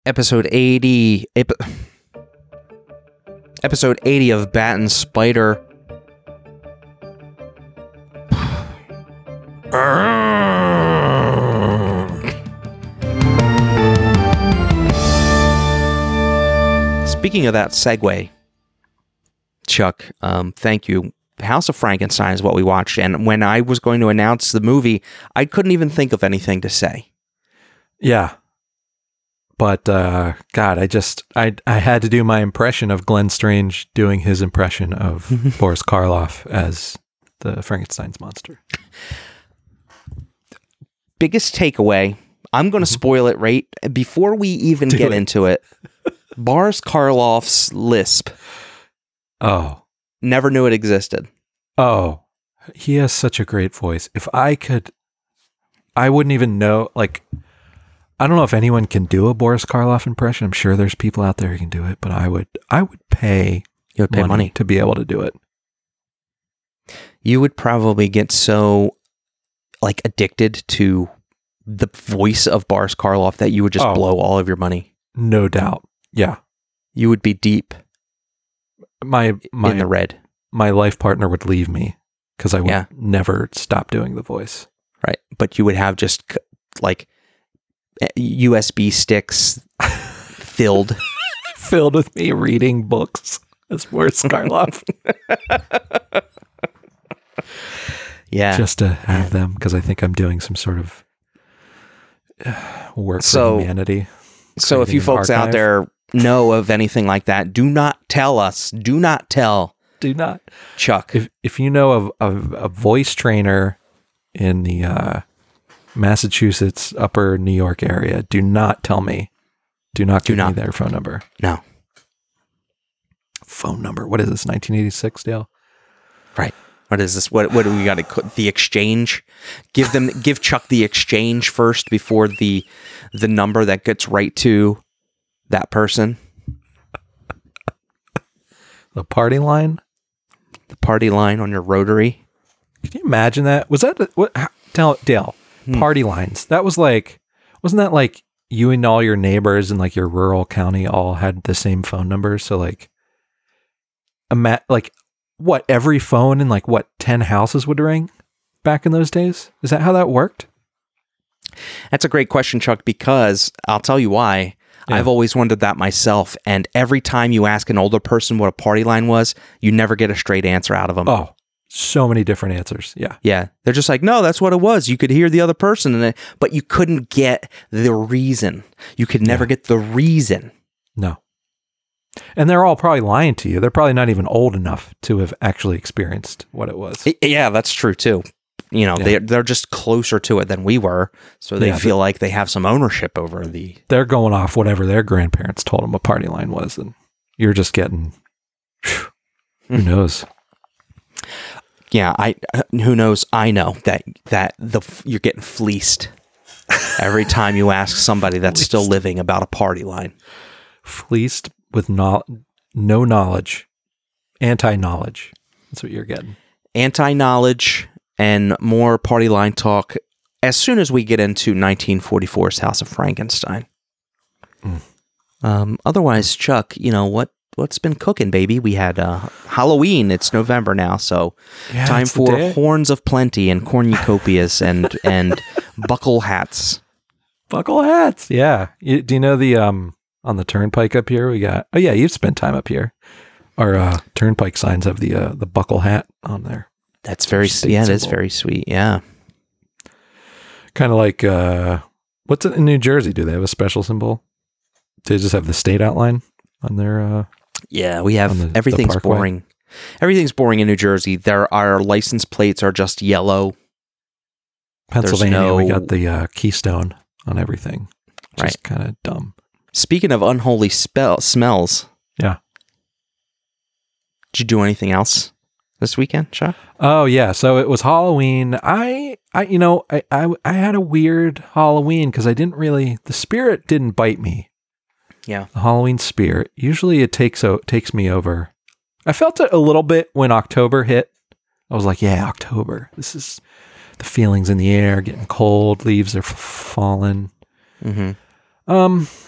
episode 80 of Bat and Spider. Speaking of that segue, Chuck, thank you. House of Frankenstein is what we watched, and when I was going to announce the movie, I couldn't even think of anything to say. Yeah. But, God, I had to do my impression of Glenn Strange doing his impression of Boris Karloff as the Frankenstein's monster. Biggest takeaway, I'm going to spoil it right before we even get into it. Boris Karloff's lisp. Oh. Never knew it existed. Oh. He has such a great voice. If I could, I wouldn't even know, like, I don't know if anyone can do a Boris Karloff impression. I'm sure there's people out there who can do it, but I would pay, money to be able to do it. You would probably get so like addicted to the voice of Boris Karloff that you would just blow all of your money. No doubt. Yeah. You would be deep in the red. My life partner would leave me because I would never stop doing the voice. Right. But you would have just like USB sticks filled with me reading books as Boris Karloff. Yeah. Just to have them because I think I'm doing some sort of work for humanity. So if you folks out there know of anything like that, do not tell us. Do not tell. Do not. Chuck. If you know of a voice trainer in the Massachusetts, upper New York area, do not tell me. Do not give me their phone number. No. Phone number. What is this, 1986, Dale? Right. What is this? What do we got to the exchange? Give Chuck the exchange first before the number that gets right to that person. The party line? The party line on your rotary. Can you imagine that? Was that what? Dale, party lines. That was like, wasn't that like you and all your neighbors in like your rural county all had the same phone number? So like, what, every phone in like 10 houses would ring back in those days? Is that how that worked? That's a great question, Chuck, because I'll tell you why. Yeah. I've always wondered that myself. And every time you ask an older person what a party line was, you never get a straight answer out of them. Oh, so many different answers. Yeah. Yeah. They're just like, no, that's what it was. You could hear the other person, but you couldn't get the reason. You could never get the reason. No. And they're all probably lying to you. They're probably not even old enough to have actually experienced what it was. Yeah, that's true too. You know, they're just closer to it than we were, so they feel like they have some ownership over the... They're going off whatever their grandparents told them a party line was, and you're just getting... Who knows? Yeah, who knows? I know that you're getting fleeced every time you ask somebody that's still living about a party line. Fleeced with no knowledge, anti-knowledge. That's what you're getting. Anti-knowledge and more party line talk as soon as we get into 1944's House of Frankenstein. Otherwise, Chuck, you know, what's been cooking, baby? We had Halloween. It's November now, so time for horns of plenty and cornucopias and buckle hats. Buckle hats, yeah. Do you know the on the turnpike up here we got? Oh yeah, you've spent time up here. Our turnpike signs have the buckle hat on there. That's very it is very sweet. Yeah, kind of like what's it in New Jersey? Do they have a special symbol? Do they just have the state outline on their? Yeah, we have everything's boring. Everything's boring in New Jersey. Our license plates are just yellow. Pennsylvania, we got the keystone on everything. Just kind of dumb. Speaking of unholy smells. Yeah. Did you do anything else this weekend, Chuck? Oh yeah, so it was Halloween. I had a weird Halloween because the spirit didn't bite me. Yeah. The Halloween spirit. Usually it takes me over. I felt it a little bit when October hit. I was like, yeah, October. This is the feelings in the air, getting cold, leaves are falling. Mm-hmm.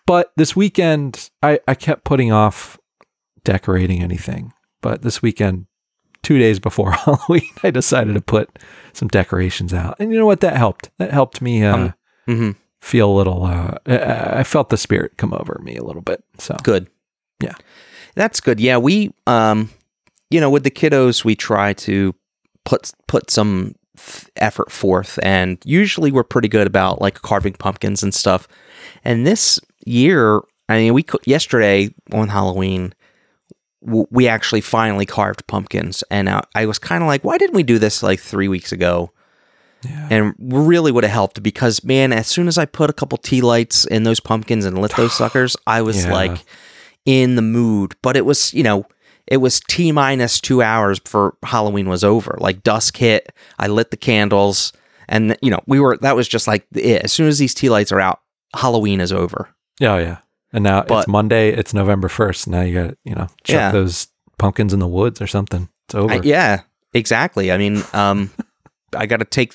But this weekend, I kept putting off decorating anything. But this weekend, 2 days before Halloween, I decided to put some decorations out. And you know what? That helped. That helped me feel a little, I felt the spirit come over me a little bit. So good. Yeah. That's good. Yeah, we, with the kiddos, we try to put some effort forth, and usually we're pretty good about like carving pumpkins and stuff. And this year, I mean, yesterday on Halloween, we actually finally carved pumpkins, and I was kind of like, why didn't we do this like 3 weeks ago? Yeah. And really would have helped, because man, as soon as I put a couple tea lights in those pumpkins and lit those suckers, I was like in the mood. But it was, it was T- 2 hours before Halloween was over. Like dusk hit, I lit the candles, and that was just like it. As soon as these tea lights are out, Halloween is over. Oh yeah. And now it's Monday, it's November 1st. Now you got, chuck those pumpkins in the woods or something. It's over. Yeah, exactly. I mean, I got to take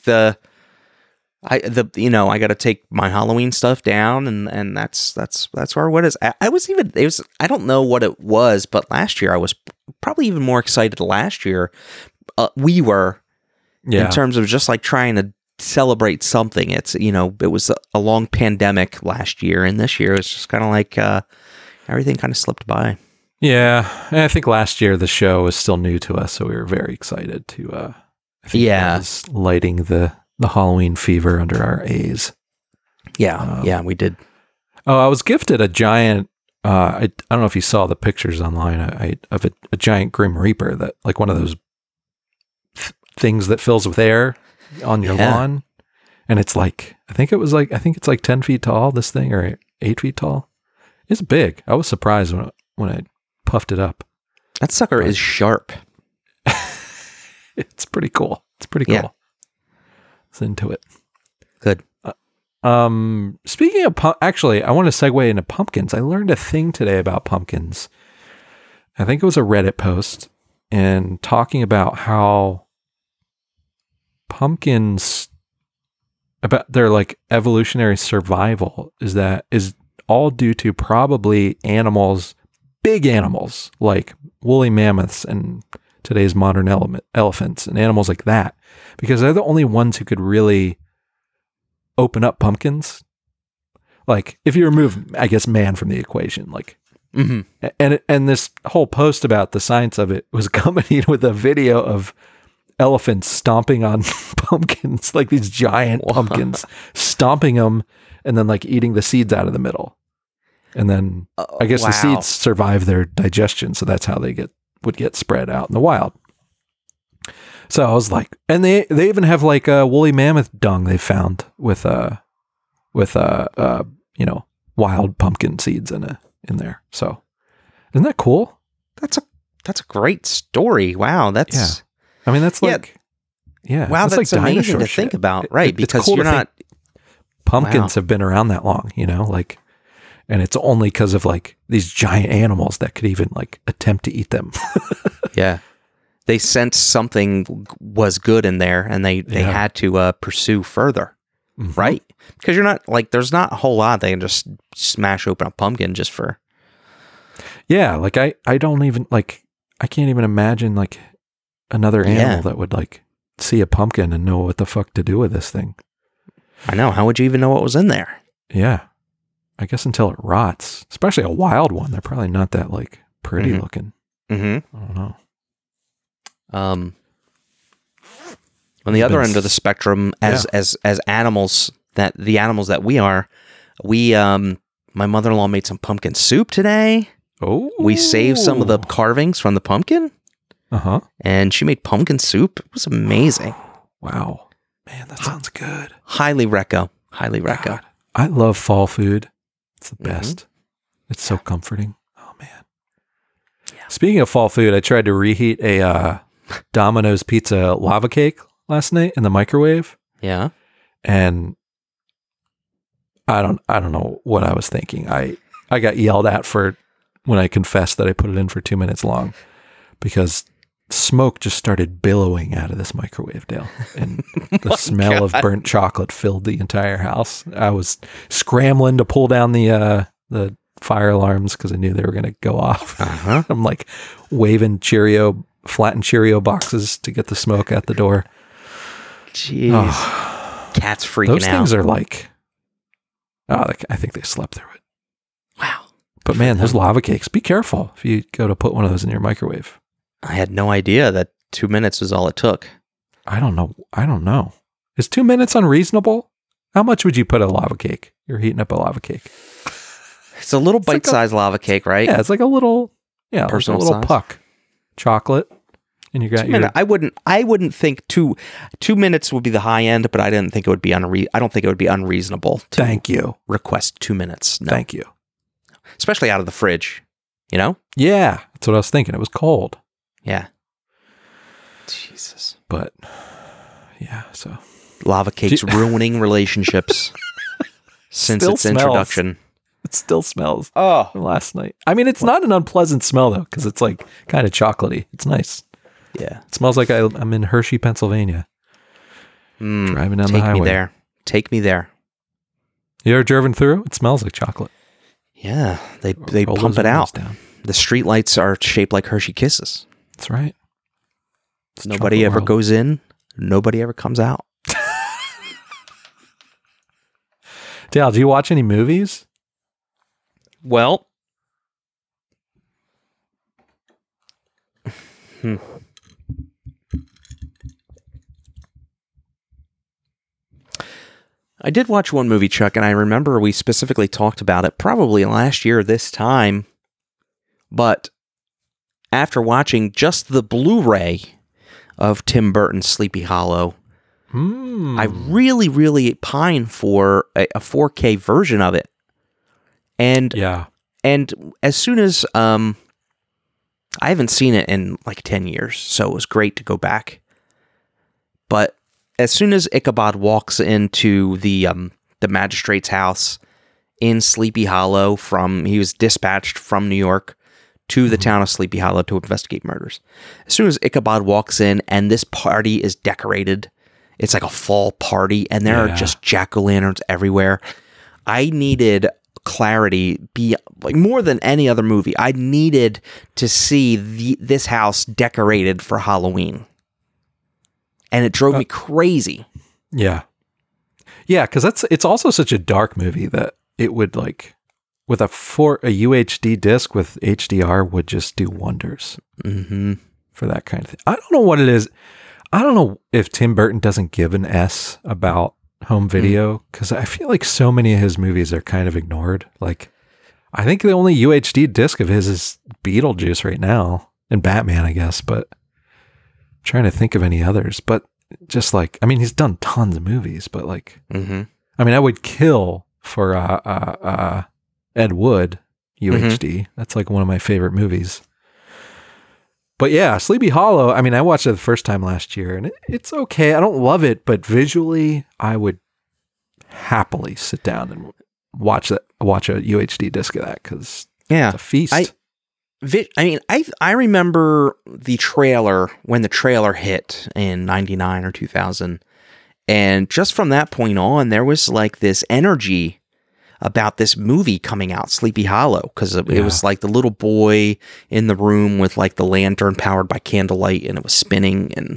I got to take my Halloween stuff down, and that's where what is. I don't know what it was, but last year I was probably even more excited last year. We were, in terms of just like trying to celebrate something. It's, it was a long pandemic last year, and this year it's just kind of like everything kind of slipped by. Yeah, and I think last year the show was still new to us, so we were very excited to that was lighting the Halloween fever under our A's. Yeah, we did. Oh, I was gifted a giant I don't know if you saw the pictures online of a giant Grim Reaper, that like one of those things that fills with air on your lawn. And it's like, I think it's like 10 feet tall, this thing, or 8 feet tall. It's big. I was surprised when I puffed it up. That sucker is sharp. It's pretty cool. Yeah. It's into it. Good. Speaking of, actually, I want to segue into pumpkins. I learned a thing today about pumpkins. I think it was a Reddit post, and talking about how pumpkins, about their like evolutionary survival, is all due to probably animals, big animals like woolly mammoths and today's modern elephants and animals like that, because they're the only ones who could really open up pumpkins. Like if you remove, I guess, man from the equation, like, and this whole post about the science of it was accompanied with a video of elephants stomping on pumpkins, like these giant pumpkins, stomping them and then like eating the seeds out of the middle. And then I guess the seeds survive their digestion, so that's how they would get spread out in the wild. So I was like, and they even have like a woolly mammoth dung they found with wild pumpkin seeds in there. So isn't that cool? That's a great story. Wow, that's I mean, that's like wow, that's like amazing to think about, right? Because cool you're not pumpkins have been around that long, like, and it's only because of like these giant animals that could even like attempt to eat them. Yeah. They sensed something was good in there, and they had to pursue further, right? Because you're not like, there's not a whole lot they can just smash open a pumpkin just for. Yeah, like I don't even like, I can't even imagine like another animal that would like see a pumpkin and know what the fuck to do with this thing. I know. How would you even know what was in there? Yeah, I guess until it rots, especially a wild one. They're probably not that like pretty looking. I don't know. On the other end of the spectrum, as animals, the animals that we are, my mother-in-law made some pumpkin soup today. Oh, we saved some of the carvings from the pumpkin. And she made pumpkin soup. It was amazing. Wow, man, that sounds good. Highly reco. God, I love fall food. It's the best. It's so comforting. Oh man. Yeah. Speaking of fall food, I tried to reheat a Domino's pizza lava cake last night in the microwave. Yeah. And I don't know what I was thinking. I got yelled at for when I confessed that I put it in for 2 minutes long, because smoke just started billowing out of this microwave, Dale. And the smell of burnt chocolate filled the entire house. I was scrambling to pull down the the fire alarms because I knew they were going to go off. Uh-huh. I'm like waving flattened Cheerio boxes to get the smoke out the door. Jeez. Cat's freaking Those out. things are like, I think they slept through it. Wow. But man, those lava cakes, be careful if you go to put one of those in your microwave. I had no idea that 2 minutes was all it took. I don't know. Is 2 minutes unreasonable? How much would you put a lava cake? You're heating up a lava cake. It's a little bite-sized lava cake, right? Yeah, it's like a little, Personal like a little size. puck. Chocolate. And you got 2 minutes. I wouldn't think 2 minutes would be the high end, but I didn't think it would be I don't think it would be unreasonable to Thank you. request 2 minutes. No. Thank you. Especially out of the fridge, you know? Yeah, that's what I was thinking. It was cold. Yeah. Jesus. But yeah, so Lava cakes ruining relationships since Still its smells. introduction. it still smells Oh. from last night. I mean, it's not an unpleasant smell though, because it's like kind of chocolatey. It's nice. Yeah. It smells like I'm in Hershey, Pennsylvania. Driving down the highway. Take me there. Take me there. You ever driven through? It smells like chocolate. Yeah. They Roll pump those it out. windows down. The street lights are shaped like Hershey Kisses. That's right. It's Nobody chocolate ever world. goes in. Nobody ever comes out. Dale, do you watch any movies? Well, I did watch one movie, Chuck, and I remember we specifically talked about it probably last year this time. But after watching just the Blu-ray of Tim Burton's Sleepy Hollow, I really, really pine for a 4K version of it. And Yeah. and as soon as I haven't seen it in like 10 years, so it was great to go back. But as soon as Ichabod walks into the magistrate's house in Sleepy Hollow, he was dispatched from New York to the town of Sleepy Hollow to investigate murders. As soon as Ichabod walks in and this party is decorated, it's like a fall party, and there are just jack-o'-lanterns everywhere. I needed clarity, like more than any other movie. I needed to see this house decorated for Halloween, and it drove me crazy. Yeah. Yeah, because it's also such a dark movie that it would like with a UHD disc with HDR would just do wonders for that kind of thing. I don't know what it is. I don't know if Tim Burton doesn't give an S about home video, because I feel like so many of his movies are kind of ignored. Like, I think the only UHD disc of his is Beetlejuice right now, and Batman, I guess, but I'm trying to think of any others. But just like, I mean, he's done tons of movies, but like, I mean, I would kill for Ed Wood UHD. That's like one of my favorite movies. But yeah, Sleepy Hollow, I mean, I watched it the first time last year, and it's okay. I don't love it, but visually, I would happily sit down and watch a UHD disc of that, because it's a feast. I remember the trailer, when the trailer hit in 99 or 2000, and just from that point on, there was like this energy about this movie coming out, Sleepy Hollow, because it was like the little boy in the room with like the lantern powered by candlelight, and it was spinning, and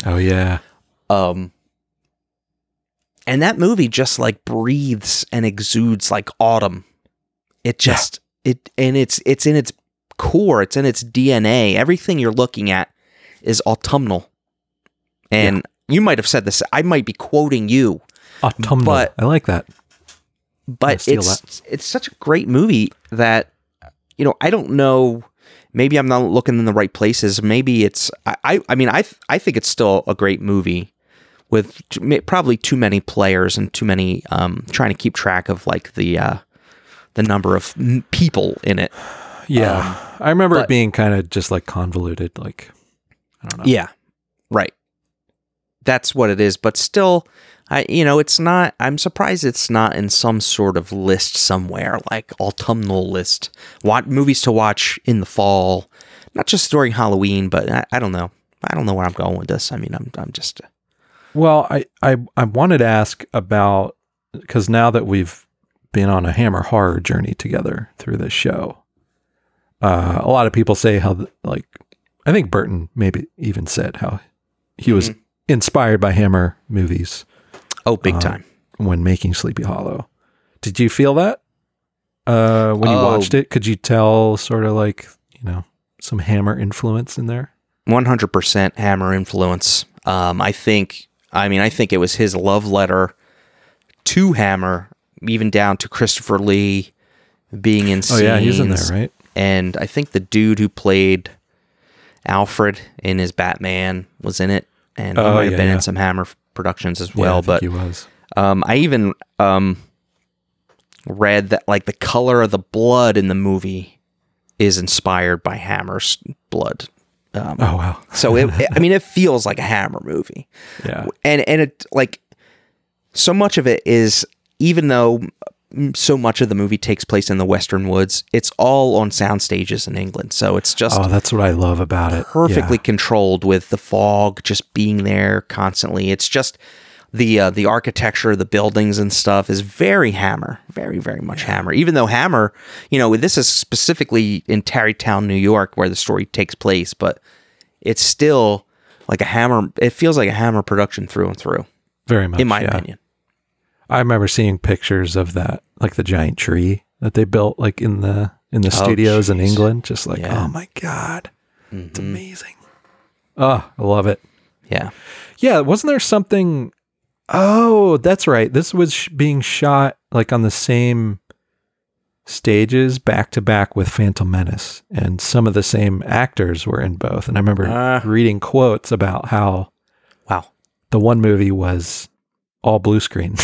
and that movie just like breathes and exudes like autumn. It just it's in its core, it's in its DNA. Everything you're looking at is autumnal, and you might have said this. I might be quoting you, autumnal. But I like that. But it's such a great movie that, you know, I don't know, maybe I'm not looking in the right places. Maybe it's, I think it's still a great movie with probably too many players and too many, trying to keep track of like the number of people in it. Yeah. I remember it being kind of just like convoluted, like, I don't know. Yeah. Right. That's what it is. But still, it's not, I'm surprised it's not in some sort of list somewhere, like autumnal list. What movies to watch in the fall, not just during Halloween, but I don't know. I don't know where I'm going with this. I mean, I'm just. Well, I wanted to ask about, because now that we've been on a Hammer horror journey together through this show. A lot of people say how, like, I think Burton maybe even said how he was inspired by Hammer movies. Oh, big time. When making Sleepy Hollow. Did you feel that when you watched it? Could you tell sort of like, some Hammer influence in there? 100% Hammer influence. I think it was his love letter to Hammer, even down to Christopher Lee being in scenes. Oh yeah, he's in there, right? And I think the dude who played Alfred in his Batman was in it, and he might have been in some Hammer productions as well. But he was. I even read that like the color of the blood in the movie is inspired by Hammer's blood. Oh wow! So it feels like a Hammer movie. Yeah, and it like so much of it is, even though so much of the movie takes place in the Western woods, it's all on sound stages in England. So it's just that's what I love about it. Perfectly controlled with the fog just being there constantly. It's just the architecture, the buildings and stuff is very Hammer, very, very much Hammer. Even though Hammer, this is specifically in Tarrytown, New York, where the story takes place, but it's still like a Hammer. It feels like a Hammer production through and through. Very much, in my opinion. I remember seeing pictures of that, like the giant tree that they built, like in the studios in England. Just like, oh my God, it's amazing. Oh, I love it. Yeah, yeah. Wasn't there something? Oh, that's right. This was being shot like on the same stages back to back with Phantom Menace, and some of the same actors were in both. And I remember reading quotes about how the one movie was all blue screen,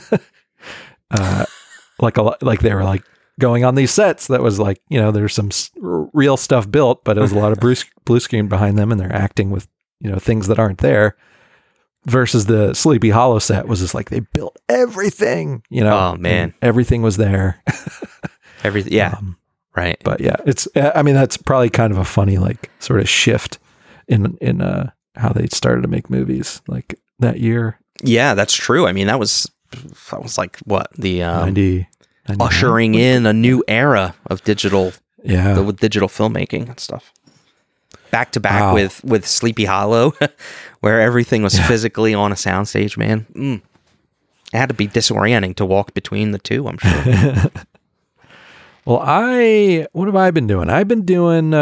like they were like going on these sets that was like, there's some real stuff built, but it was a lot of blue screen behind them, and they're acting with things that aren't there. Versus the Sleepy Hollow set was just like they built everything, Oh man, everything was there. Everything, yeah, right. But yeah, that's probably kind of a funny like sort of shift in how they started to make movies like that year. Yeah, that's true. I mean, that was like what the 90 ushering in a new era of digital, with digital filmmaking and stuff. Back to back with Sleepy Hollow, where everything was physically on a soundstage, man. It had to be disorienting to walk between the two, I'm sure. Well, what have I been doing? I've been doing,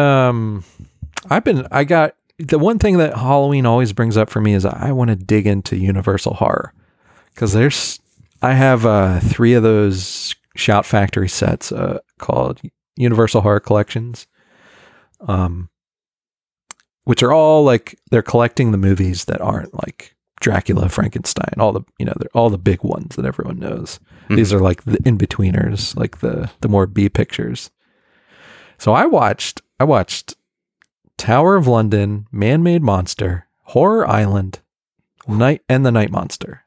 I got, the one thing that Halloween always brings up for me is I want to dig into Universal Horror. Because I have 3 of those Shout Factory sets called Universal Horror Collections. Which are all like, they're collecting the movies that aren't like Dracula, Frankenstein, all the, they're all the big ones that everyone knows. Mm-hmm. These are like the in-betweeners, like the more B pictures. So I watched Tower of London, Man-Made Monster, Horror Island, Night and the Night Monster.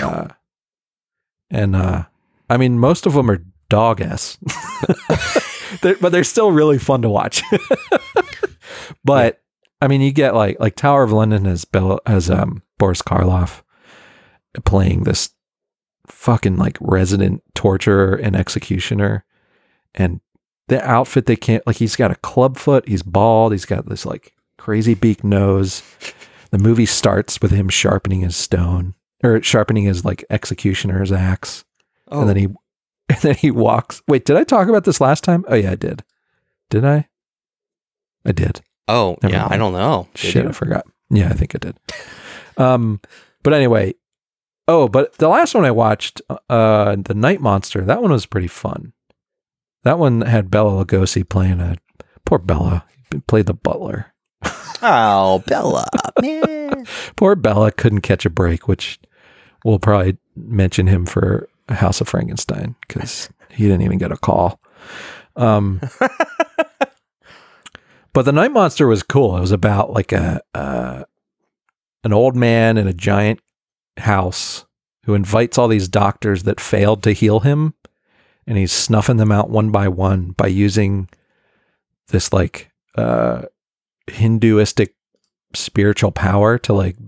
I mean, most of them are dog-ass, but they're still really fun to watch. But I mean, you get like Tower of London has Boris Karloff playing this fucking like resident torturer and executioner, and the outfit they can't, like, he's got a club foot, he's bald, he's got this like crazy beak nose. The movie starts with him sharpening his like executioner's axe, and then he walks. Wait, did I talk about this last time? Oh yeah, I did. Did I? I did. Oh, never mind. I don't know. Shit, I forgot. Yeah, I think I did. But anyway, but the last one I watched, The Night Monster, that one was pretty fun. That one had Bela Lugosi playing poor Bela, played the butler. Oh, Bela, man. Poor Bela couldn't catch a break, which we'll probably mention him for House of Frankenstein, because he didn't even get a call. But The Night Monster was cool. It was about like an old man in a giant house who invites all these doctors that failed to heal him, and he's snuffing them out one by one by using this like Hinduistic spiritual power to like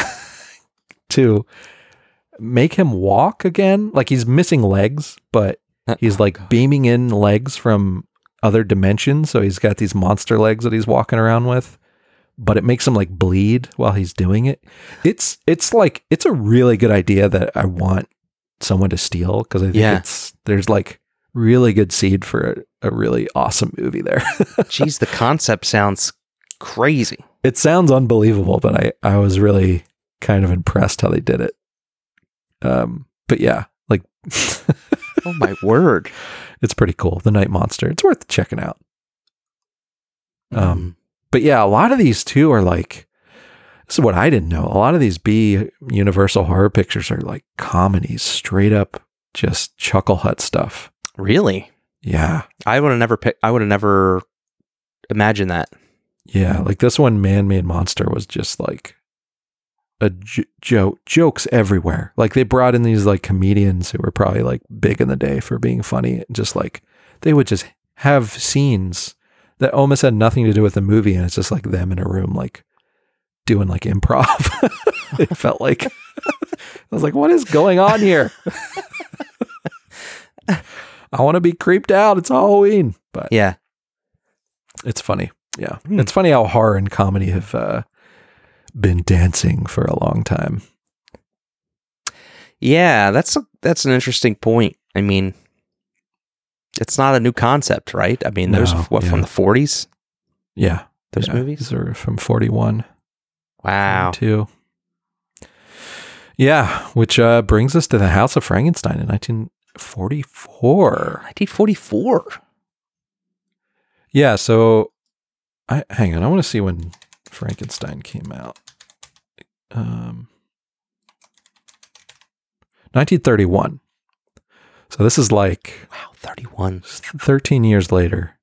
to make him walk again. Like, he's missing legs, but He's like beaming in legs from other dimensions. So he's got these monster legs that he's walking around with, but it makes him like bleed while he's doing it. It's a really good idea that I want someone to steal, because I think there's like really good seed for a really awesome movie there. Jeez, the concept sounds crazy. It sounds unbelievable, but I was really kind of impressed how they did it. But yeah, like, oh my word. It's pretty cool. The Night Monster. It's worth checking out. But yeah, a lot of these too are like, this is what I didn't know. A lot of these B Universal horror pictures are like comedies, straight up just Chuckle Hut stuff. Really? Yeah. I would have never imagined that. Yeah. Like this one, Man-Made Monster, was just like a jokes everywhere. Like they brought in these like comedians who were probably like big in the day for being funny. Just like they would just have scenes that almost had nothing to do with the movie. And it's just like them in a room, like doing like improv. It felt like, I was like, what is going on here? I want to be creeped out. It's Halloween. But yeah, it's funny. Yeah. It's funny how horror and comedy have been dancing for a long time. Yeah, that's an interesting point. I mean, it's not a new concept, right? I mean, there's from the 40s? Yeah. Those movies? These are from 41. Wow. 42. Yeah, which brings us to The House of Frankenstein in 1944. 1944? Yeah, so hang on, I want to see when Frankenstein came out. 1931. So this is like 31. 13 years later.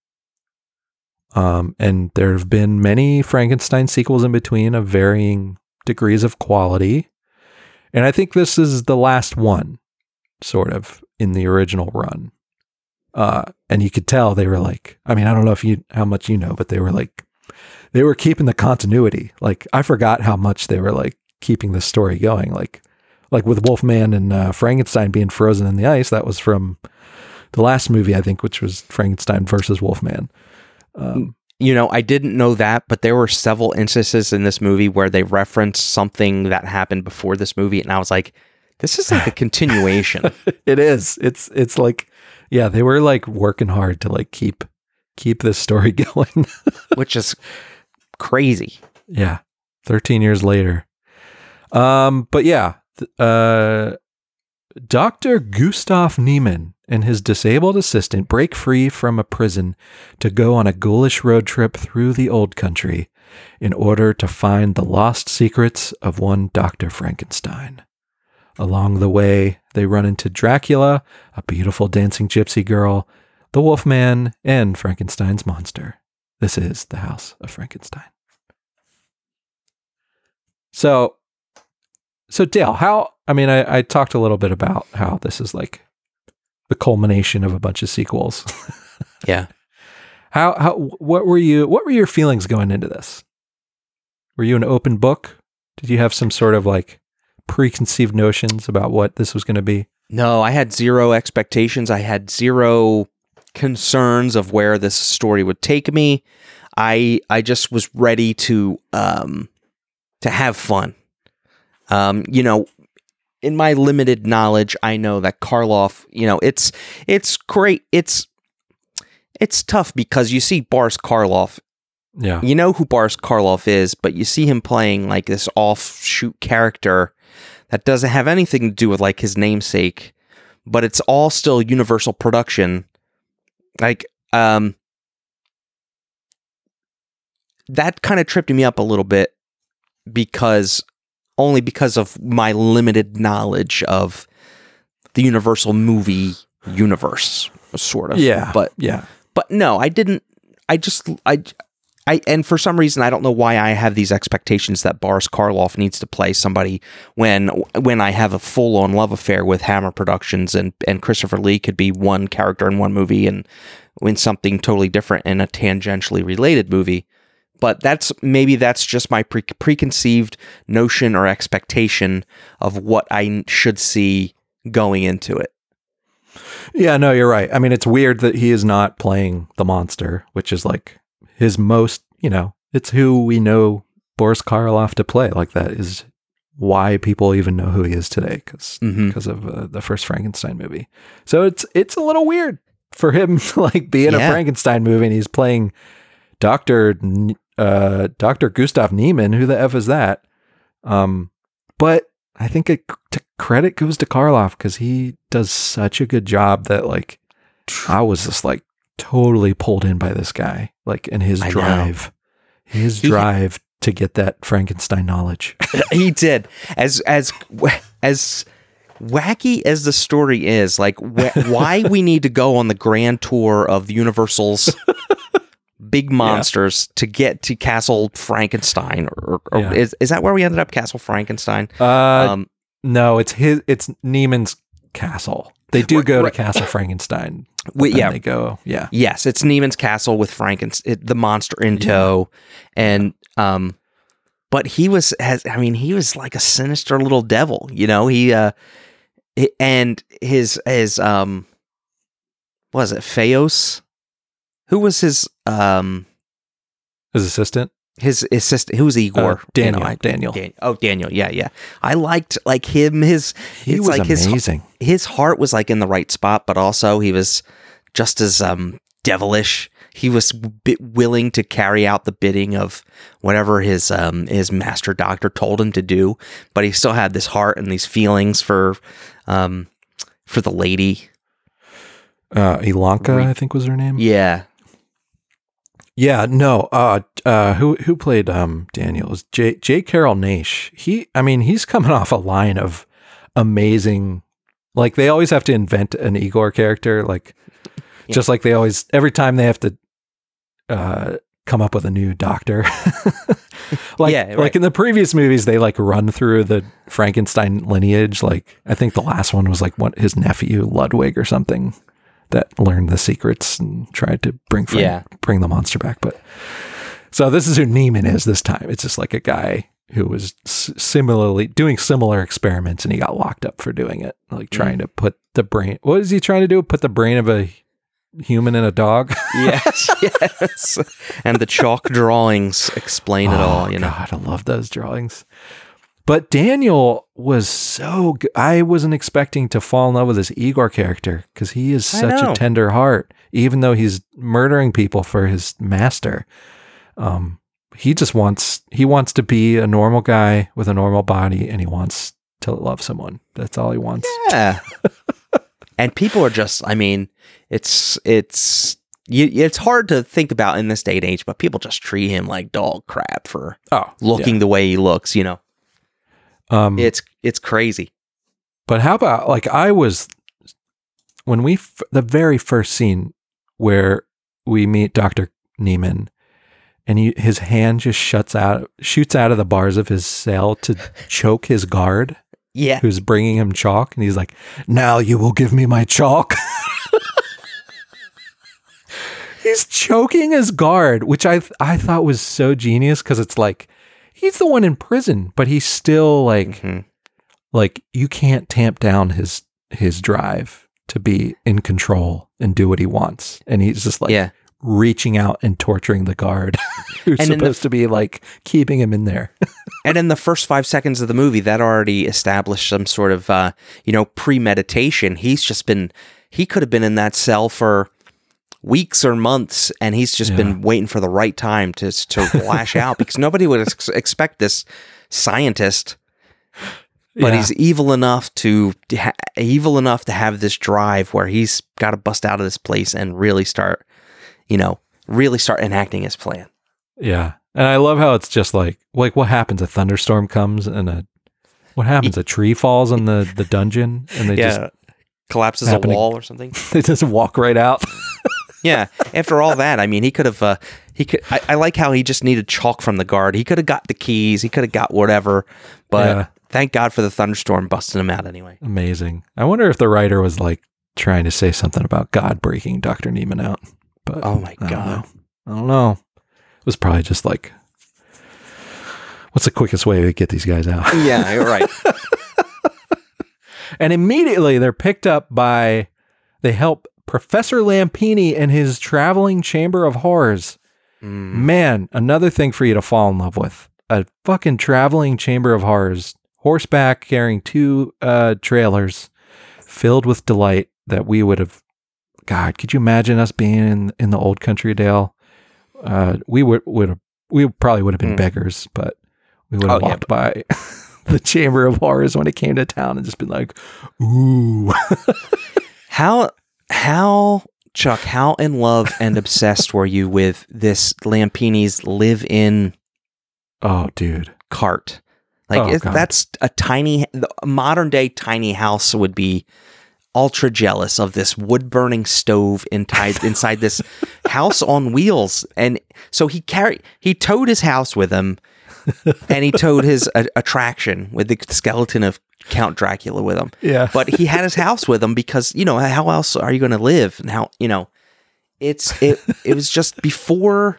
And there have been many Frankenstein sequels in between of varying degrees of quality. And I think this is the last one, sort of, in the original run. And you could tell they were like, I mean, I don't know how much you know, but they were keeping the continuity. Like, I forgot how much they were like keeping the story going. Like with Wolfman and Frankenstein being frozen in the ice, that was from the last movie, I think, which was Frankenstein versus Wolfman. I didn't know that, but there were several instances in this movie where they referenced something that happened before this movie, and I was like, this is like a continuation. It is. It's like, yeah, they were like working hard to like keep this story going. Which is crazy. Yeah. 13 years later. But yeah, Dr. Gustav Niemann and his disabled assistant break free from a prison to go on a ghoulish road trip through the old country in order to find the lost secrets of one Dr. Frankenstein. Along the way, they run into Dracula, a beautiful dancing gypsy girl, the Wolfman, and Frankenstein's monster. This is The House of Frankenstein. So Dale, I talked a little bit about how this is like the culmination of a bunch of sequels. Yeah. What were your feelings going into this? Were you an open book? Did you have some sort of like preconceived notions about what this was going to be? No, I had zero expectations. I had zero concerns of where this story would take me. I just was ready to have fun. In my limited knowledge, I know that Karloff, it's great. It's tough because you see Boris Karloff. Yeah. You know who Boris Karloff is, but you see him playing like this offshoot character that doesn't have anything to do with like his namesake, but it's all still Universal production. Like, that kind of tripped me up a little bit because of my limited knowledge of the Universal movie universe, sort of. Yeah. But no, I didn't. And for some reason, I don't know why I have these expectations that Boris Karloff needs to play somebody when I have a full-on love affair with Hammer Productions and Christopher Lee could be one character in one movie and win something totally different in a tangentially related movie. But that's just my preconceived notion or expectation of what I should see going into it. Yeah, no, you're right. I mean, it's weird that he is not playing the monster, which is like his most, it's who we know Boris Karloff to play. Like that is why people even know who he is today because of the first Frankenstein movie. So it's a little weird for him to like be in a Frankenstein movie and he's playing Dr. Gustav Niemann. Who the F is that? But I think credit goes to Karloff because he does such a good job that like I was just like totally pulled in by this guy, like in his drive to get that Frankenstein knowledge. He did. As wacky as the story is, like why we need to go on the grand tour of Universal's big monsters to get to Castle Frankenstein, or is that where we ended up? Castle Frankenstein? No, it's Niemann's castle. They do go to Castle Frankenstein. They go. Yeah. Yes, it's Niemann's castle with the monster in tow, and but he was like a sinister little devil. And his what was it, Feos? Who was his assistant? His assistant, who was Igor? Daniel. Oh, Daniel. Yeah. I liked like him. He was like amazing. His heart was like in the right spot, but also he was just as devilish. He was willing to carry out the bidding of whatever his master doctor told him to do, but he still had this heart and these feelings for the lady. Ilanka, I think was her name. Yeah. Yeah, no. Who played Daniel? It was J. Carroll Naish. He's coming off a line of amazing. Like they always have to invent an Igor character, like just like they always every time they have to come up with a new doctor. Like in the previous movies, they like run through the Frankenstein lineage. Like I think the last one was like his nephew Ludwig or something that learned the secrets and tried to bring the monster back. But so this is who Niemann is this time. It's just like a guy who was similarly doing similar experiments and he got locked up for doing it. Like trying to put the brain, what is he trying to do? Put the brain of a human in a dog? Yes. And the chalk drawings explain it all, God, I love those drawings. But Daniel was so good. I wasn't expecting to fall in love with this Igor character because he is such a tender heart, even though he's murdering people for his master. He wants to be a normal guy with a normal body, and he wants to love someone. That's all he wants. Yeah. And people are just, it's hard to think about in this day and age, but people just treat him like dog crap for looking the way he looks, It's crazy. But how about the very first scene where we meet Dr. Niemann and his hand just shoots out of the bars of his cell to choke his guard. Yeah. Who's bringing him chalk. And he's like, now you will give me my chalk. He's choking his guard, which I thought was so genius because it's like, he's the one in prison, but he's still like, like you can't tamp down his drive to be in control and do what he wants. And he's just like reaching out and torturing the guard who's supposed to be like keeping him in there. And in the first 5 seconds of the movie, that already established some sort of, premeditation. He could have been in that cell for weeks or months, and he's just been waiting for the right time to lash out because nobody would expect this scientist, but he's evil enough to have this drive where he's got to bust out of this place and really start enacting his plan. Yeah. And I love how it's just like what happens? A thunderstorm comes and what happens? A tree falls in the dungeon and they just collapses a wall or something. They just walk right out. Yeah. After all that, he could have, I like how he just needed chalk from the guard. He could have got the keys. He could have got whatever, but thank God for the thunderstorm busting him out anyway. Amazing. I wonder if the writer was like trying to say something about God breaking Dr. Niemann out, but oh my God. I don't know. It was probably just like, what's the quickest way to get these guys out? Yeah, you're right. And immediately they're picked up by They help Professor Lampini and his traveling chamber of horrors. Man, another thing for you to fall in love with. A fucking traveling chamber of horrors. Horseback carrying 2 trailers filled with delight that we would have... God, could you imagine us being in the old country of Dale? We probably would have been beggars, but we would have walked by the Chamber of Horrors when it came to town and just been like, ooh. How Chuck, how in love and obsessed were you with this Lampini's live-in cart? Like, that's a modern day tiny house would be ultra jealous of this wood-burning stove inside this house on wheels. And so he towed his house with him, and he towed his attraction with the skeleton of Count Dracula with him. Yeah. But he had his house with him because, how else are you going to live? And how, it was just before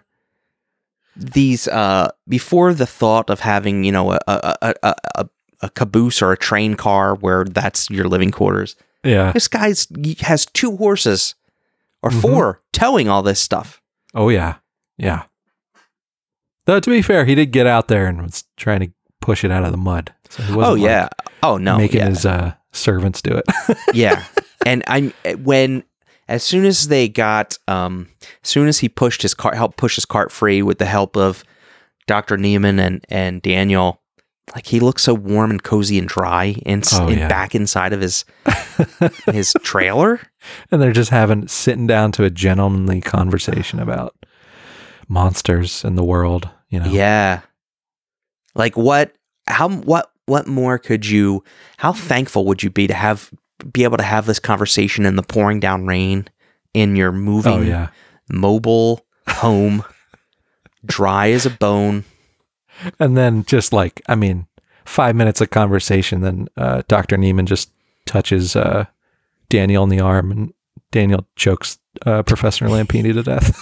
before the thought of having, a caboose or a train car where that's your living quarters. Yeah. This guy has 2 horses or 4 towing all this stuff. Oh, yeah. Yeah. Though, to be fair, he did get out there and was trying to push it out of the mud. So he wasn't making his servants do it. Yeah. And as soon as he pushed his cart, helped push his cart free with the help of Dr. Neiman and Daniel, like, he looks so warm and cozy and dry back inside of his trailer. And they're just sitting down to a gentlemanly conversation about monsters in the world, Yeah. Like, what more could you, how thankful would you be to be able to have this conversation in the pouring down rain in your moving mobile home, dry as a bone. And then just 5 minutes of conversation, then Dr. Neiman just touches Daniel in the arm, and Daniel chokes Professor Lampini to death.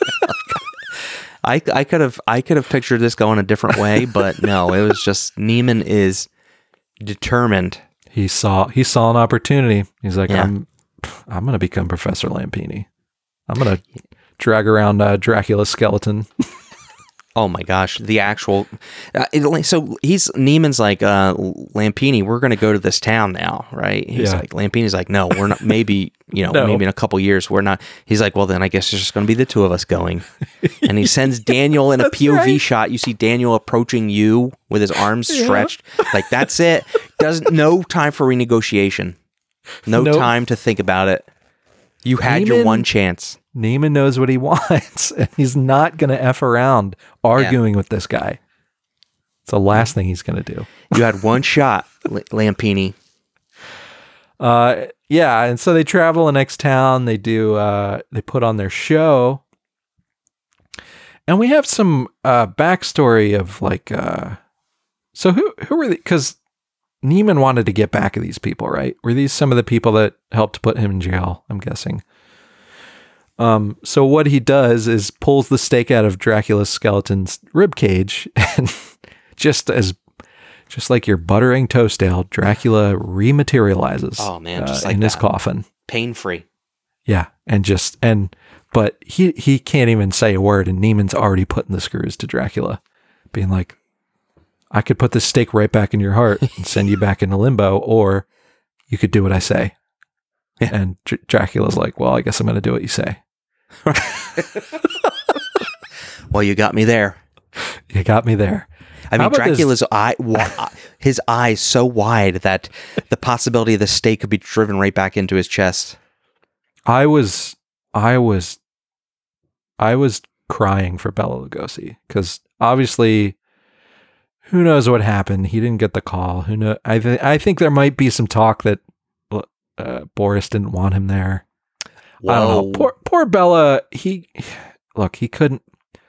I could have pictured this going a different way, but no, it was just Neiman is determined. He saw an opportunity. He's like, I'm going to become Professor Lampini. I'm going to drag around Dracula's skeleton. Oh my gosh, the actual... so Neiman's like, Lampini, we're going to go to this town now, right? He's like, Lampini's like, no, we're not, maybe, maybe in a couple years, we're not. He's like, well, then I guess it's just going to be the 2 of us going. And he sends Daniel in a POV shot. You see Daniel approaching you with his arms stretched. Like, that's it. No time for renegotiation. No time to think about it. You had your one chance. Neiman knows what he wants, and he's not going to F around arguing with this guy. It's the last thing he's going to do. You had one shot, Lampini. And so they travel the next town. They do. They put on their show, and we have some backstory of So who were they? Because Neiman wanted to get back at these people, right? Were these some of the people that helped put him in jail? I'm guessing. So what he does is pulls the stake out of Dracula's skeleton's rib cage, and just like you're buttering toast ale, Dracula rematerializes. Oh man, just like in his coffin, pain free. Yeah, but he can't even say a word, and Neiman's already putting the screws to Dracula, being like, I could put this stake right back in your heart and send you back into limbo, or you could do what I say. Yeah. And Dracula's like, well, I guess I'm going to do what you say. Well, you got me there. You got me there. I mean, Dracula's his eyes so wide that the possibility of the stake could be driven right back into his chest. I was crying for Bela Lugosi, because obviously, who knows what happened? He didn't get the call. Who knows? I think there might be some talk that Boris didn't want him there. Whoa. I don't know. Poor Bela. He couldn't.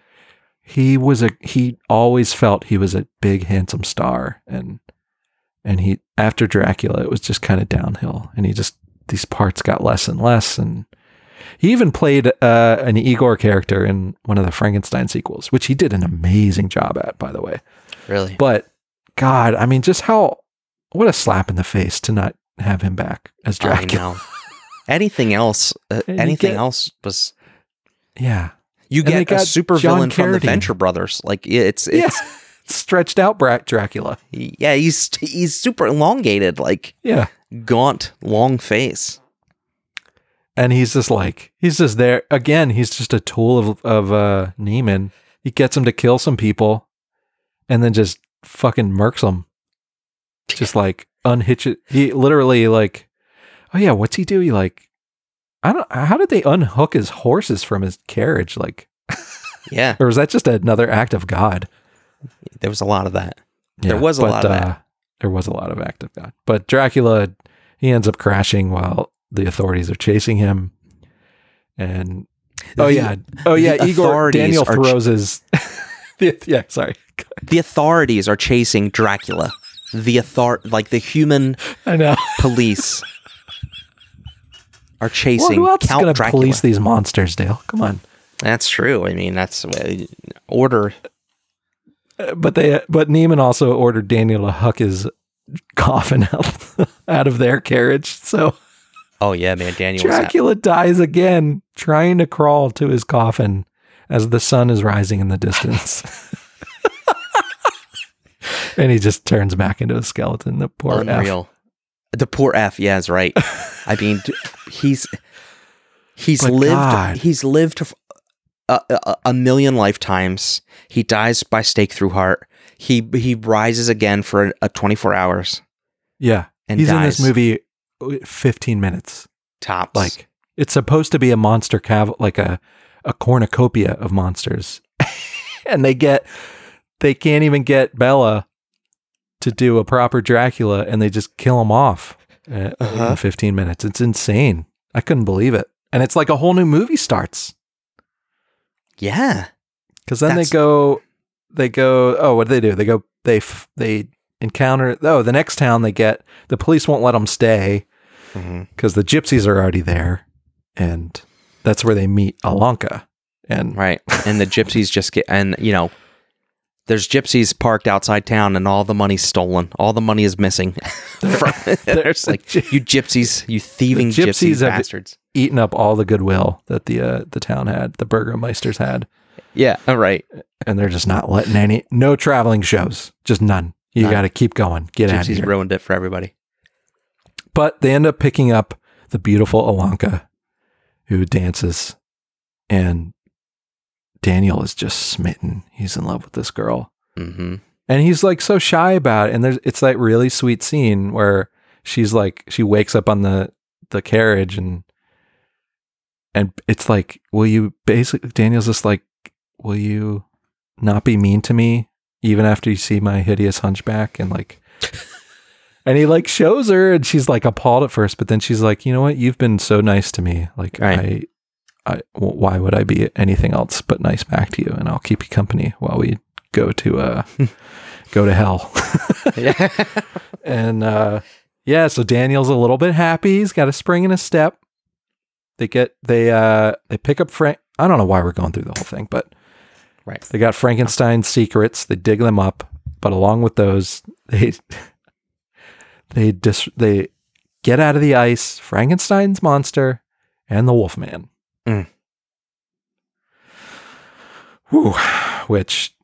He always felt he was a big, handsome star, and he, after Dracula, it was just kind of downhill, and these parts got less and less, and he even played an Igor character in one of the Frankenstein sequels, which he did an amazing job at, by the way. Really? But God, I mean, what a slap in the face to not have him back as Dracula. Anything else? Anything get- else was. Yeah. You And they get a got super John villain from the Carradine. Venture Brothers. Like it's Yeah. Stretched out Dracula. yeah. He's super elongated, like Yeah. gaunt, long face. And he's just there again. He's just a tool of Neiman. He gets him to kill some people, and then just fucking murks them. Just like unhitch it. He literally like, oh yeah, what's he do? He like, I don't. How did they unhook his horses from his carriage? Like, Yeah, or was that just another act of God? there was a lot of that. Yeah, There was a lot of that. There was a lot of act of God. But Dracula, he ends up crashing while the authorities are chasing him. And The Igor authorities Daniel are throws his. Yeah, sorry. The authorities are chasing Dracula. Like the human I know. police are Well, chasing who else is Count going to Dracula. police these monsters, Dale? Come on. That's true. I mean, that's order. But Neiman also ordered Daniel to huck his coffin out of their carriage. So Oh yeah, man. Daniel was Dracula dies again trying to crawl to his coffin as the sun is rising in the distance. And he just turns back into a skeleton. The poor unreal. The poor F. Yeah, that's right. I mean, he's But lived. God. He's lived a million lifetimes. He dies by stake through heart. He rises again for a 24 hours. Yeah. And He's in dies. this movie 15 minutes. Tops. Like, it's supposed to be a monster like a cornucopia of monsters. And they can't even get Bella to do a proper Dracula, and they just kill him off in 15 minutes. It's insane. I couldn't believe it. And it's like a whole new movie starts. yeah. Because then That's- they go, oh, what do? They encounter, the next town the police won't let them stay because the gypsies are already there. And that's where they meet Alanka. And Right. And the gypsies just get, and there's gypsies parked outside town and all the money's stolen. All the money is missing. There's like, you gypsies, you thieving The gypsies gypsy have- bastards. eaten up all the goodwill that the town had, the Burgermeisters had. Yeah. All right. And they're just not letting no traveling shows, just none. You None. got to keep going, get out of Gypsies here. ruined it for everybody. But they end up picking up the beautiful Alanka, who dances, and Daniel is just smitten. He's in love with this girl, Mm-hmm. and he's like so shy about it. And it's that really sweet scene where she's like, she wakes up on the carriage, and it's like, Daniel's just like, will you not be mean to me even after you see my hideous hunchback? And like, and he like shows her, and she's like appalled at first, but then she's like, you know what? You've been so nice to me. Like, Right. why would I be anything else but nice back to you? And I'll keep you company while we go to hell. Yeah. And so Daniel's a little bit happy. He's got a spring in his step. They pick up Frank. I don't know why we're going through the whole thing, but Right. they got Frankenstein's secrets. They dig them up, but along with those, they get out of the ice Frankenstein's monster and the Wolfman. Mm. Whew. Which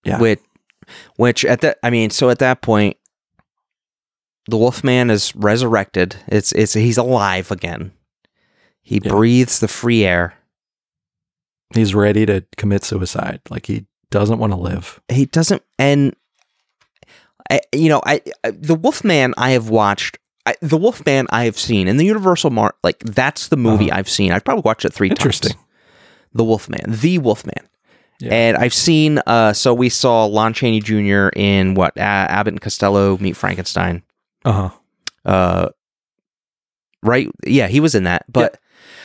at that point, the Wolfman is resurrected. He's alive again. He breathes the free air. he's ready to commit suicide. Like, he doesn't want to live. He doesn't, and the Wolfman I have watched. The Wolfman I have seen in the Universal like that's the movie I've seen. I've probably watched it 3 times. Interesting. The Wolfman. Yeah. And I've seen, so we saw Lon Chaney Jr. in Abbott and Costello Meet Frankenstein. Right? Yeah, he was in that. But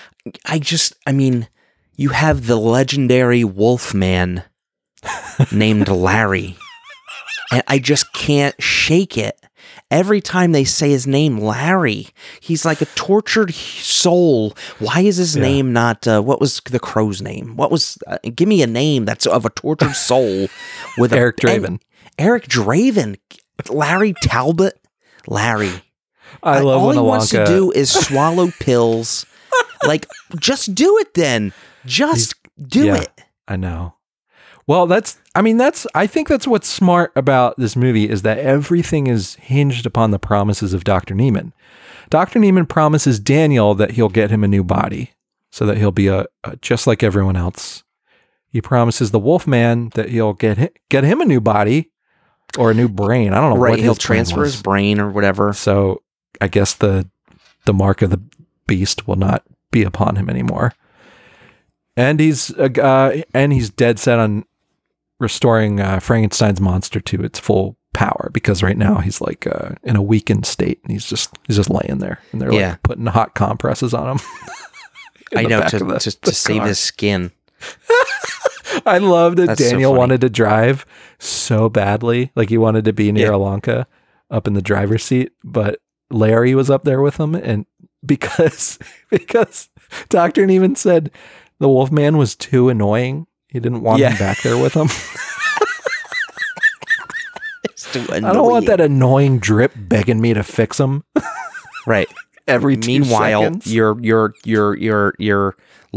you have the legendary Wolfman named Larry. And I just can't shake it. Every time they say his name, Larry, he's like a tortured soul. Why is his name not, what was the crow's name? Give me a name that's of a tortured soul with Eric Draven. Eric Draven. Larry Talbot. Larry. I love all when he wants to Ilonka- do is swallow pills. Like, just do it then. Just do yeah, it. I know. Well, I think that's what's smart about this movie is that everything is hinged upon the promises of Dr. Neiman. Dr. Neiman promises Daniel that he'll get him a new body so that he'll be just like everyone else. He promises the Wolfman that he'll get him a new body or a new brain. I don't know what He'll his plan transfer was. his brain or whatever. So I guess the mark of the beast will not be upon him anymore. And he's dead set on restoring Frankenstein's monster to its full power because right now he's like in a weakened state and he's just laying there and they're like putting hot compresses on him. I know to save his skin. I love that That's so Daniel funny. wanted to drive so badly, like he wanted to be near Ilonka up in the driver's seat, but Larry was up there with him, and because Dr. Neiman said the Wolfman was too annoying, he didn't want him back there with him. I don't want that annoying drip begging me to fix him. Right. Every 2 Meanwhile, seconds. your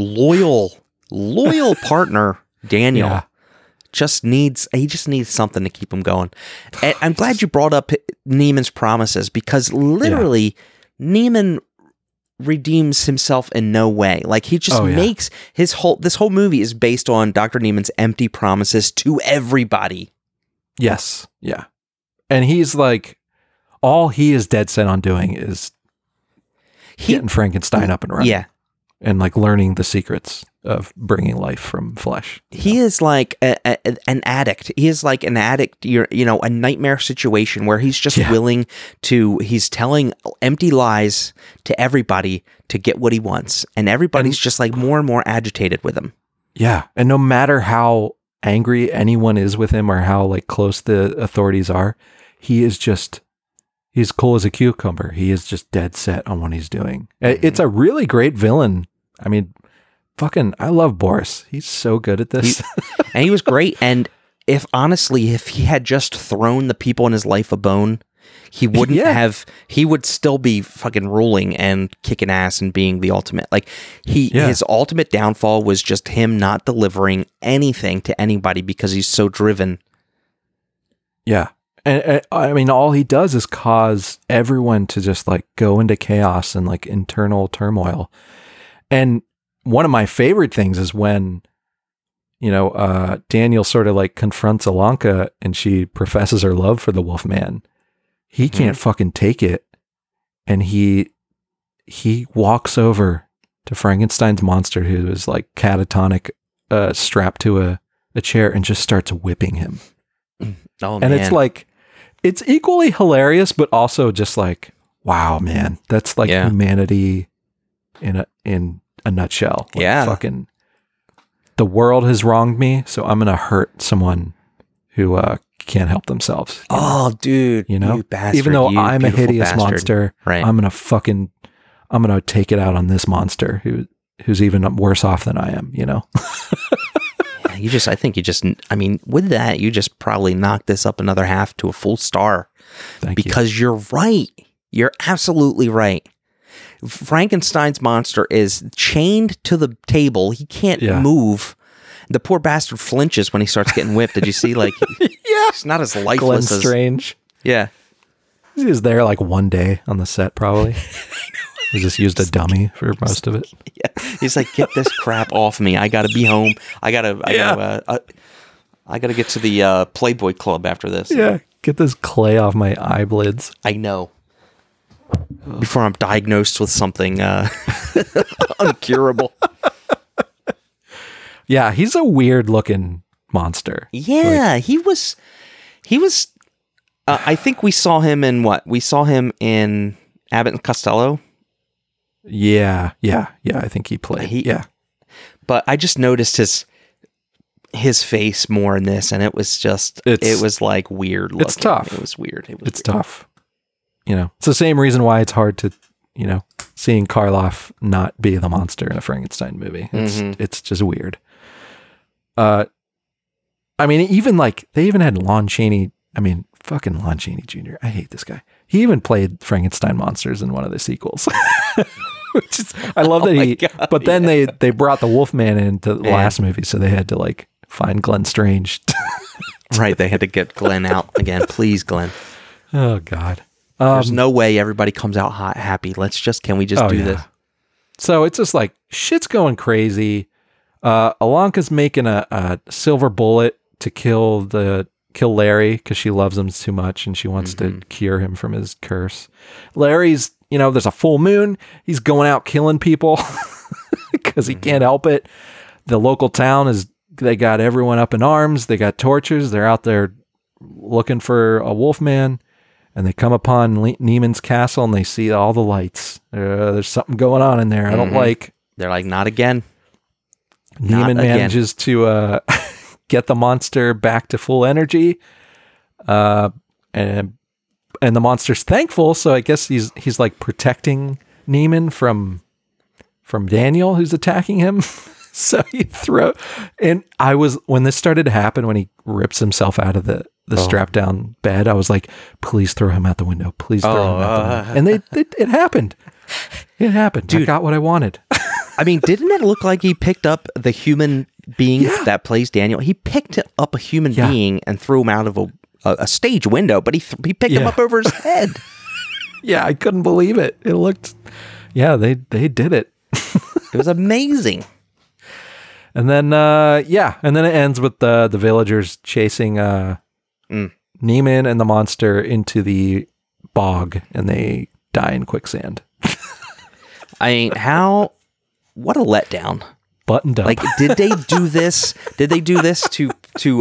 loyal partner Daniel just needs something to keep him going. And I'm glad you brought up Neiman's promises because literally Neiman redeems himself in no way. Like he just makes this whole movie is based on Dr. Neiman's empty promises to everybody. Yes. Yeah. And he's like, all he is dead set on doing is getting Frankenstein up and running. Yeah. And like learning the secrets of bringing life from flesh. He is like an addict. He is like an addict, a nightmare situation where he's just willing to, he's telling empty lies to everybody to get what he wants. And everybody's just like more and more agitated with him. Yeah. And no matter how angry anyone is with him or how like close the authorities are, he's cool as a cucumber. He is just dead set on what he's doing. Mm-hmm. It's a really great villain. I mean, I love Boris. He's so good at this. And he was great. And if he had just thrown the people in his life a bone, he wouldn't have, he would still be fucking ruling and kicking ass and being the ultimate. Like his ultimate downfall was just him not delivering anything to anybody because he's so driven. Yeah. And I mean, all he does is cause everyone to just like go into chaos and like internal turmoil. And one of my favorite things is when, Daniel sort of like confronts Ilonka and she professes her love for the Wolfman. He can't fucking take it. And he walks over to Frankenstein's monster, who is like catatonic, strapped to a chair, and just starts whipping him. Oh, and man. it's like, it's equally hilarious, but also just like, wow, man, that's like humanity in a nutshell. Like fucking, the world has wronged me, so I'm gonna hurt someone who can't help themselves. Oh, dude, you bastard! Even though I'm a hideous monster, right. I'm gonna take it out on this monster who's even worse off than I am. I mean, with that, you just probably knocked this up another half to a full star. Because you're right. You're absolutely right. Frankenstein's monster is chained to the table. He can't move. The poor bastard flinches when he starts getting whipped. Did you see? Like, it's not as lifeless Glenn Strange. Yeah. He was there like one day on the set, probably. He just used a dummy for most of it. Yeah, he's like, get this crap off me. I got to be home. I gotta get to the Playboy Club after this. Yeah, get this clay off my eyelids. I know. Before I'm diagnosed with something uncurable. Yeah, he's a weird looking monster. Yeah, he was. I think we saw him in what? We saw him in Abbott and Costello. Yeah. I think he played. But I just noticed his face more in this, and it was like weird looking. It's tough. It was weird. It's tough. It's the same reason why it's hard to, seeing Karloff not be the monster in a Frankenstein movie. It's just weird. I mean, even like they even had Lon Chaney I mean, fucking Lon Chaney Jr. I hate this guy. He even played Frankenstein monsters in one of the sequels. Which is, I love that he. God, but then they brought the Wolfman into the last movie, so they had to like find Glenn Strange. Right, they had to get Glenn out again. Please, Glenn. Oh God. There's no way everybody comes out hot, happy. Can we just do this? So it's just like shit's going crazy. Alanka's making a silver bullet to kill Larry because she loves him too much and she wants to cure him from his curse. Larry's, there's a full moon. He's going out killing people because he can't help it. The local town they got everyone up in arms. They got torches. They're out there looking for a wolfman. And they come upon Neiman's castle and they see all the lights. There's something going on in there I don't like. They're like, not again. Neiman manages to get the monster back to full energy. And the monster's thankful. So I guess he's like protecting Neiman from Daniel, who's attacking him. So when this started to happen, when he rips himself out of the strap down bed, I was like, please throw him out the window. Please throw him out the window. And it happened. It happened. Dude, I got what I wanted. I mean, didn't it look like he picked up the human being that plays Daniel? He picked up a human being and threw him out of a stage window, but he picked him up over his head. Yeah, I couldn't believe it. It looked, they did it. It was amazing. And then, and then it ends with the villagers chasing Neiman and the monster into the bog, and they die in quicksand. I mean, what a letdown. Buttoned up. Like, did they do this? Did they do this to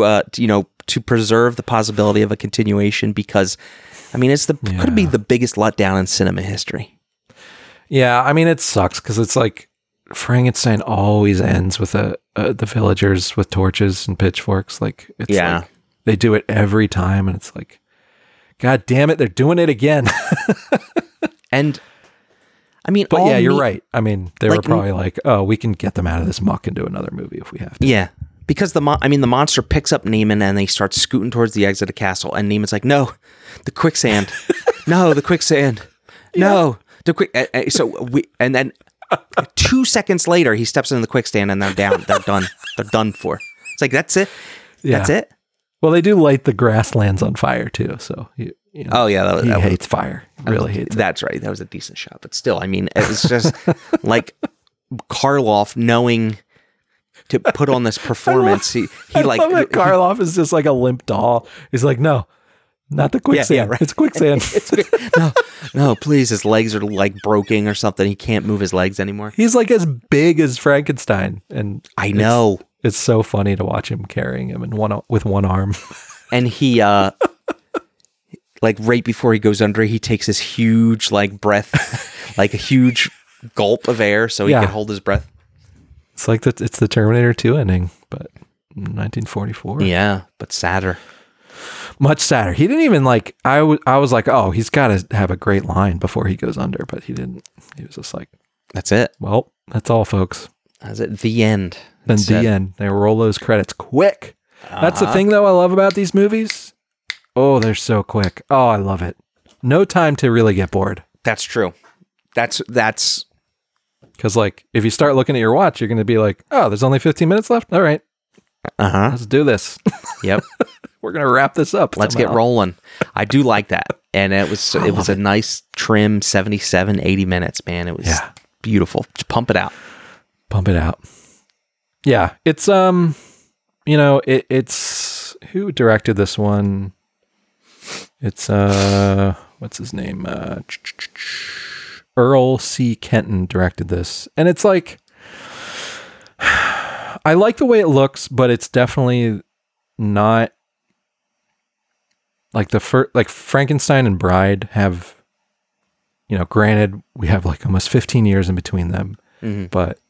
preserve the possibility of a continuation? Because, I mean, could be the biggest letdown in cinema history. Yeah, I mean, it sucks because it's like Frankenstein always ends with the villagers with torches and pitchforks. Like, it's like they do it every time, and it's like, God damn it, they're doing it again. And I mean, but you're right. I mean, they were probably like, oh, we can get them out of this muck and do another movie if we have to. Yeah, because the monster picks up Neiman and they start scooting towards the exit of the castle, and Neiman's like, no, the quicksand, no, the quicksand, no, the quick. And then 2 seconds later, he steps into the quicksand and they're down. They're done. They're done for. It's like, that's it. That's it. Well, they do light the grasslands on fire too. So he hates fire. Really hates it. That's right. That was a decent shot, but still, I mean, it was just like Karloff knowing to put on this performance. He like Karloff is just like a limp doll. He's like, no. Not the quicksand. Yeah, right. It's quicksand. No, please. His legs are like broken or something. He can't move his legs anymore. He's like as big as Frankenstein, and I know it's so funny to watch him carrying him with one arm. And he, like right before he goes under, he takes this huge like breath, like a huge gulp of air, so he can hold his breath. It's like it's the Terminator 2 ending, but 1944. Yeah, but sadder. Much sadder. He didn't even like, I was like, oh, he's got to have a great line before he goes under, but he didn't. He was just like, that's it. Well, that's all, folks. That's it. The end. Then the end. They roll those credits quick. That's the thing, though, I love about these movies. Oh, they're so quick. Oh, I love it. No time to really get bored. That's true. That's because, like, if you start looking at your watch, you're going to be like, oh, there's only 15 minutes left? All right. Let's do this. Yep. We're going to wrap this up. Let's get rolling. I do like that. And it was a nice trim 77, 80 minutes, man. It was beautiful. Just pump it out. Pump it out. Yeah. It's, it's who directed this one? It's, what's his name? Earl C. Kenton directed this. And it's like, I like the way it looks, but it's definitely not like like Frankenstein and Bride have, granted we have like almost 15 years in between them, but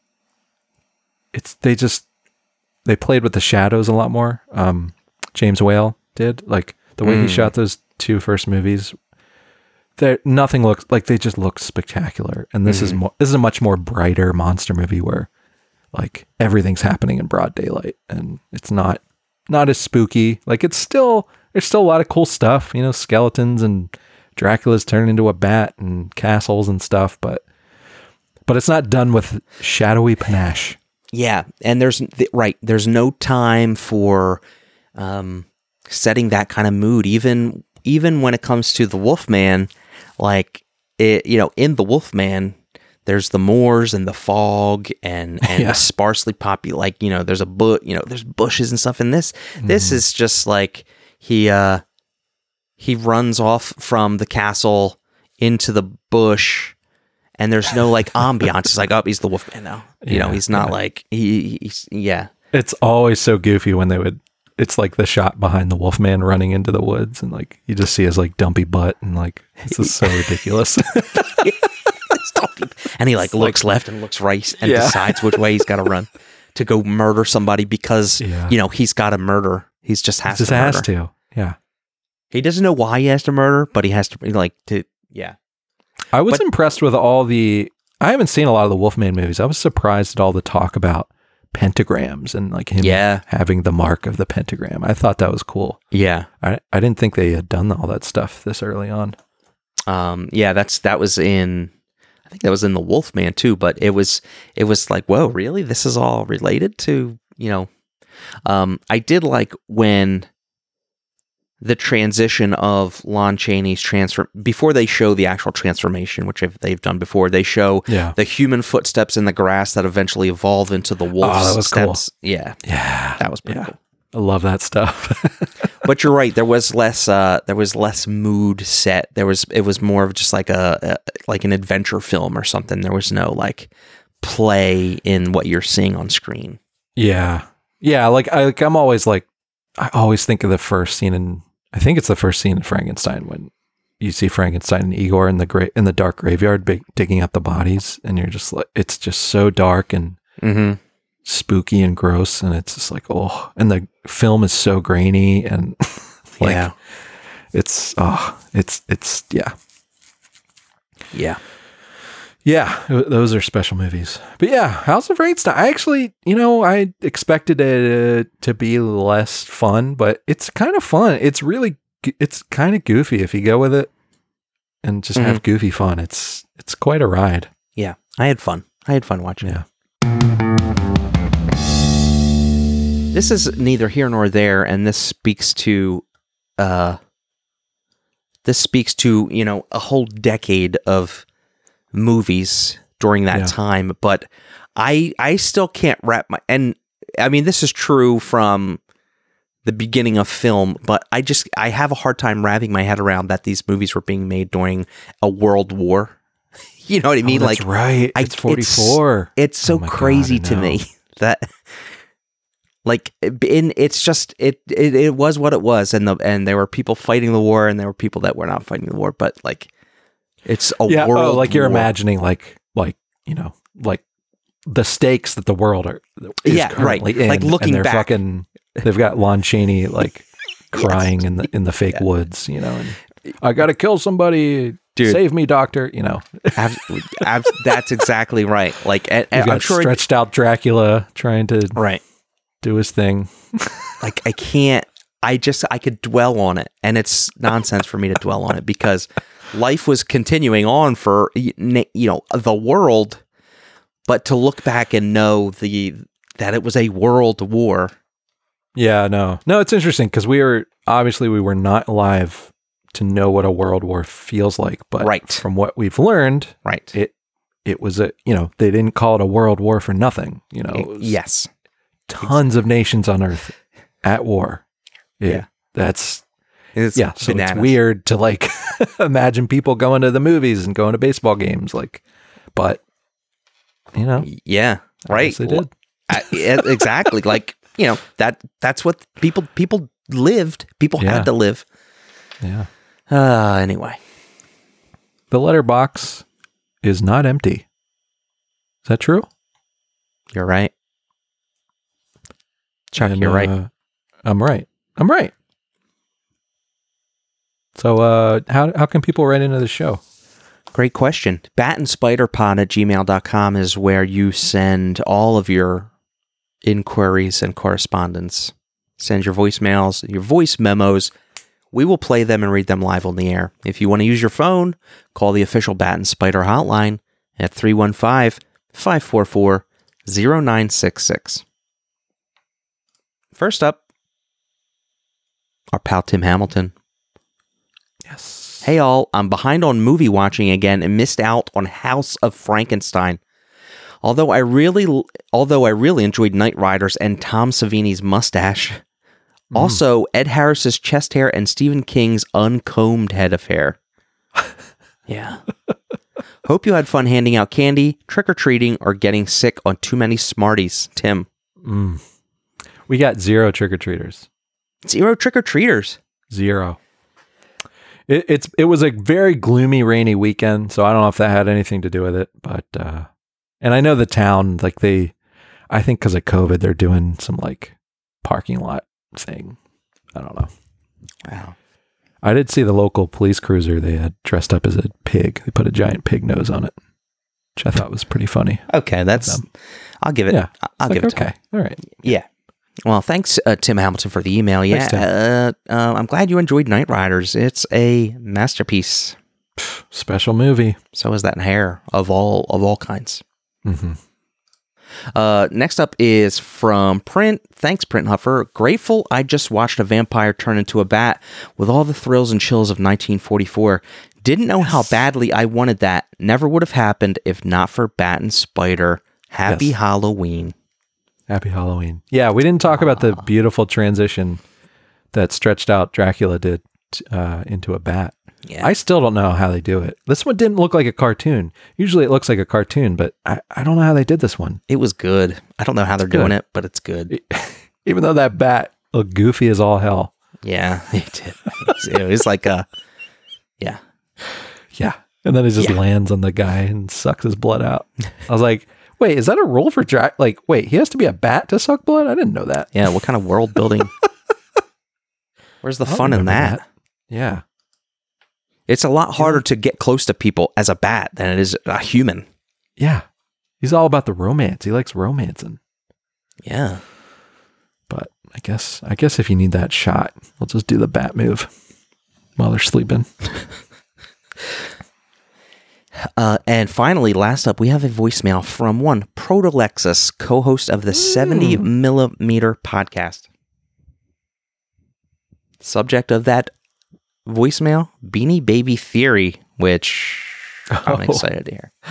they played with the shadows a lot more. James Whale did, like the way he shot those two first movies. Nothing looks like, they just look spectacular. And this is a much more brighter monster movie where like everything's happening in broad daylight and it's not as spooky. Like it's still there's still a lot of cool stuff, you know, skeletons and Dracula's turned into a bat and castles and stuff, but it's not done with shadowy panache. Yeah, and there's no time for setting that kind of mood. Even when it comes to the Wolfman, like it, you know, in the Wolfman, there's the moors and the fog and the sparsely populated, like, you know, there's there's bushes and stuff. And this is just like he runs off from the castle into the bush. And there's no like ambiance. It's like, oh, he's the Wolfman now. You know, he's not like he's. It's always so goofy when it's like the shot behind the Wolfman running into the woods, and like you just see his like dumpy butt, and like it's just so ridiculous. And he like looks left and looks right and decides which way he's got to run to go murder somebody because you know he's got to murder. He just has to. Yeah. He doesn't know why he has to murder, but he has to. Yeah. I was impressed with I haven't seen a lot of the Wolfman movies. I was surprised at all the talk about pentagrams and like him having the mark of the pentagram. I thought that was cool. Yeah. I didn't think they had done all that stuff this early on. That was in, I think that was in the Wolfman too, but it was like, whoa, really? This is all related to, you know, I did like when the transition of Lon Chaney's before they show the actual transformation, which they've done before, they show the human footsteps in the grass that eventually evolve into the wolf's that was steps. Cool. Yeah. That was pretty cool. I love that stuff. But you're right. There was less mood set. it was more of just like like an adventure film or something. There was no like play in what you're seeing on screen. Yeah. Yeah. I'm always like, I always think of the first scene I think it's the first scene in Frankenstein when you see Frankenstein and Igor in the dark graveyard digging up the bodies, and you're just like, it's just so dark and spooky and gross, and it's just like, oh, and the film is so grainy and like it's those are special movies. But yeah, House of Frankenstein, I actually, you know, I expected it to be less fun, but it's kind of fun. It's kind of goofy if you go with it and just have goofy fun. It's quite a ride. Yeah, I had fun watching it. This is neither here nor there, and this speaks to, you know, a whole decade of movies during that time, but I still can't and I mean, this is true from the beginning of film, but I have a hard time wrapping my head around that these movies were being made during a world war. You know what I mean? That's right. It's 44. It's so crazy to me that like it's just it was what it was, and there were people fighting the war and there were people that were not fighting the war, but like it's a world like you're war. Imagining like you know, like the stakes that the world is currently in, like looking and back, they've got Lon Chaney like crying in the fake woods, you know, and I gotta kill somebody, dude, save me, doctor, you know. That's exactly right. Like, and I'm sure stretched out Dracula trying to do his thing. Like I could dwell on it, and it's nonsense for me to dwell on it because life was continuing on for, you know, the world, but to look back and know that it was a world war. Yeah, no, it's interesting because we were not alive to know what a world war feels like, but from what we've learned, it was they didn't call it a world war for nothing, you know. It was tons of nations on Earth at war. It's bananas. It's weird to like imagine people going to the movies and going to baseball games, like, but you know, right, they did. Exactly. Like, you know, that's what people lived. People had to live. Anyway, the letterbox is not empty. Is that true? You're right, Chuck. You're right. I'm right. So how can people write into the show? Great question. batandspiderpod@gmail.com is where you send all of your inquiries and correspondence. Send your voicemails, your voice memos, we will play them and read them live on the air. If you want to use your phone, call the official Bat and Spider hotline at 315-544-0966. First up, our pal Tim Hamilton. Yes. Hey all, I'm behind on movie watching again and missed out on House of Frankenstein. Although I really enjoyed Knight Riders and Tom Savini's mustache. Also, Ed Harris's chest hair and Stephen King's uncombed head of hair. Yeah. Hope you had fun handing out candy, trick-or-treating, or getting sick on too many Smarties, Tim. We got 0 trick-or-treaters. 0 trick-or-treaters. 0. It was a very gloomy, rainy weekend, so I don't know if that had anything to do with it, but and I know the town, like I think because of COVID, they're doing some like parking lot thing. I don't know. Wow. I did see the local police cruiser. They had dressed up as a pig. They put a giant pig nose on it, which I thought was pretty funny. Okay, I'll give it. Yeah, I'll give it to okay. him. All right. Yeah. Well, thanks, Tim Hamilton, for the email. Thanks, Yeah, I'm glad you enjoyed Knight Riders. It's a masterpiece. Special movie. So is that hair of all kinds. Mm-hmm. Next up is from Print. Thanks, Print Huffer. Grateful I just watched a vampire turn into a bat with all the thrills and chills of 1944. Didn't know how badly I wanted that. Never would have happened if not for Bat and Spider. Happy Halloween. Happy Halloween. Yeah, we didn't talk about the beautiful transition that Stretched Out Dracula did into a bat. Yeah. I still don't know how they do it. This one didn't look like a cartoon. Usually it looks like a cartoon, but I don't know how they did this one. It was good. I don't know how they're doing it, but it's good. Even though that bat looked goofy as all hell. Yeah, it did. It was like a, yeah. Yeah. And then it just lands on the guy and sucks his blood out. I was like, wait, is that a rule for Drac? Like, wait, he has to be a bat to suck blood? I didn't know that. Yeah, what kind of world building? Where's the fun in that? Yeah. It's a lot harder to get close to people as a bat than it is a human. Yeah. He's all about the romance. He likes romancing. Yeah. But I guess if you need that shot, we'll just do the bat move while they're sleeping. And finally, last up, we have a voicemail from one Protolexus, co-host of the 70 Millimeter podcast. Subject of that voicemail, Beanie Baby Theory, which I'm excited to hear.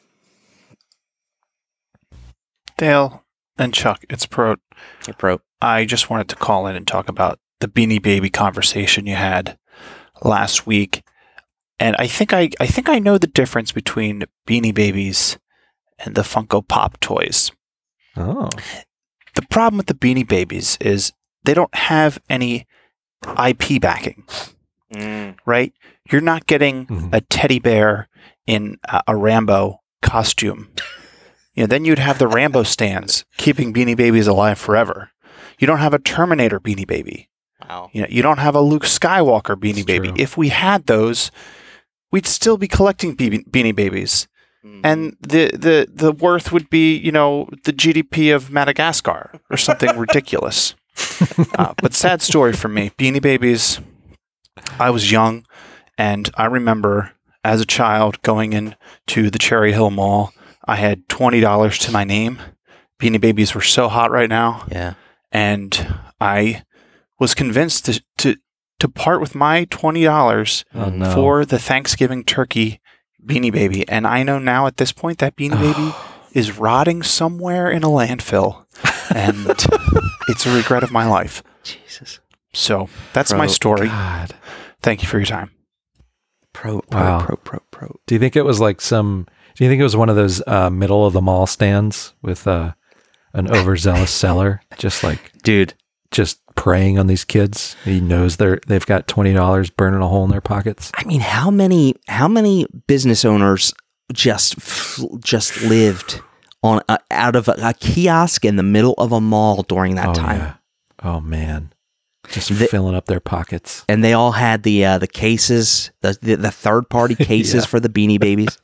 Dale and Chuck, it's Pro. Hey, Pro. I just wanted to call in and talk about the Beanie Baby conversation you had last week. And I think I know the difference between Beanie Babies and the Funko Pop toys. Oh. The problem with the Beanie Babies is they don't have any IP backing. Right? You're not getting a teddy bear in a Rambo costume. Then you'd have the Rambo stands keeping Beanie Babies alive forever. You don't have a Terminator Beanie Baby. Wow. You don't have a Luke Skywalker Beanie Baby. True. If we had those, we'd still be collecting Beanie Babies. And the worth would be, the GDP of Madagascar or something ridiculous. But sad story for me. Beanie Babies, I was young, and I remember as a child going into the Cherry Hill Mall. I had $20 to my name. Beanie Babies were so hot right now. Yeah. And I was convinced to part with my $20 for the Thanksgiving turkey Beanie Baby. And I know now at this point that Beanie Baby is rotting somewhere in a landfill. And it's a regret of my life. Jesus. So that's my story. God. Thank you for your time. Pro. Do you think it was do you think it was one of those middle of the mall stands with an overzealous seller just preying on these kids? He knows they've got $20 burning a hole in their pockets. I mean, how many business owners just lived on out of a kiosk in the middle of a mall during that time? Yeah. Oh man. Just filling up their pockets. And they all had the cases, the third party cases for the Beanie Babies.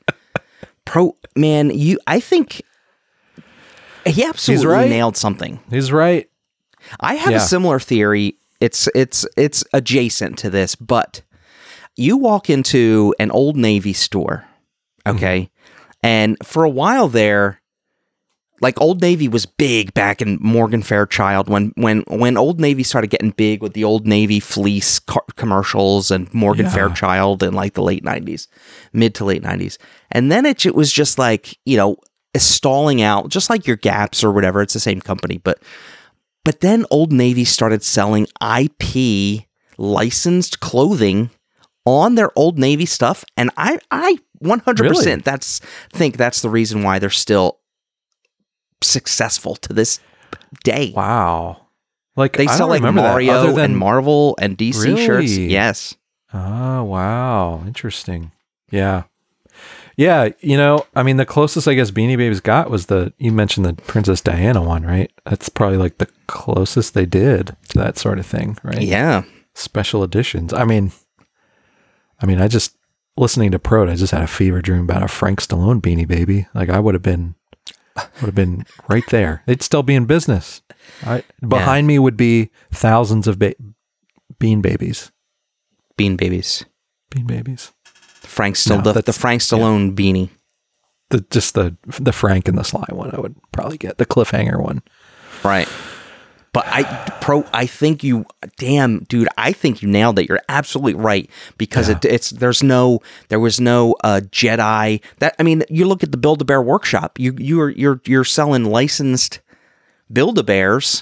Man, I think he absolutely nailed something. He's right. I have a similar theory It's adjacent to this, but you walk into an Old Navy store, okay? And for a while there, like Old Navy was big back in Morgan Fairchild when Old Navy started getting big with the Old Navy fleece commercials and Morgan Fairchild in like the late 90s, mid to late 90s. And then it was just like, stalling out, just like your Gaps or whatever. It's the same company, but then Old Navy started selling IP licensed clothing on their Old Navy stuff, and I 100% think that's the reason why they're still successful to this day. Wow. Like they sell like Mario and Marvel and DC shirts. Yes. Oh, wow. Interesting. Yeah. Yeah, the closest I guess Beanie Babies got was you mentioned the Princess Diana one, right? That's probably like the closest they did to that sort of thing, right? Yeah. Special editions. I mean, I just, listening to Prode, I just had a fever dream about a Frank Stallone Beanie Baby. Like I would have been right there. They'd still be in business. Behind me would be thousands of Bean Babies. Bean Babies. Bean Babies. The Frank Stallone beanie. The Frank and the Sly one I would probably get. The cliffhanger one. Right. But I think you nailed it. You're absolutely right, because there was no Jedi. You look at the Build-A-Bear Workshop. You're selling licensed Build-A-Bears.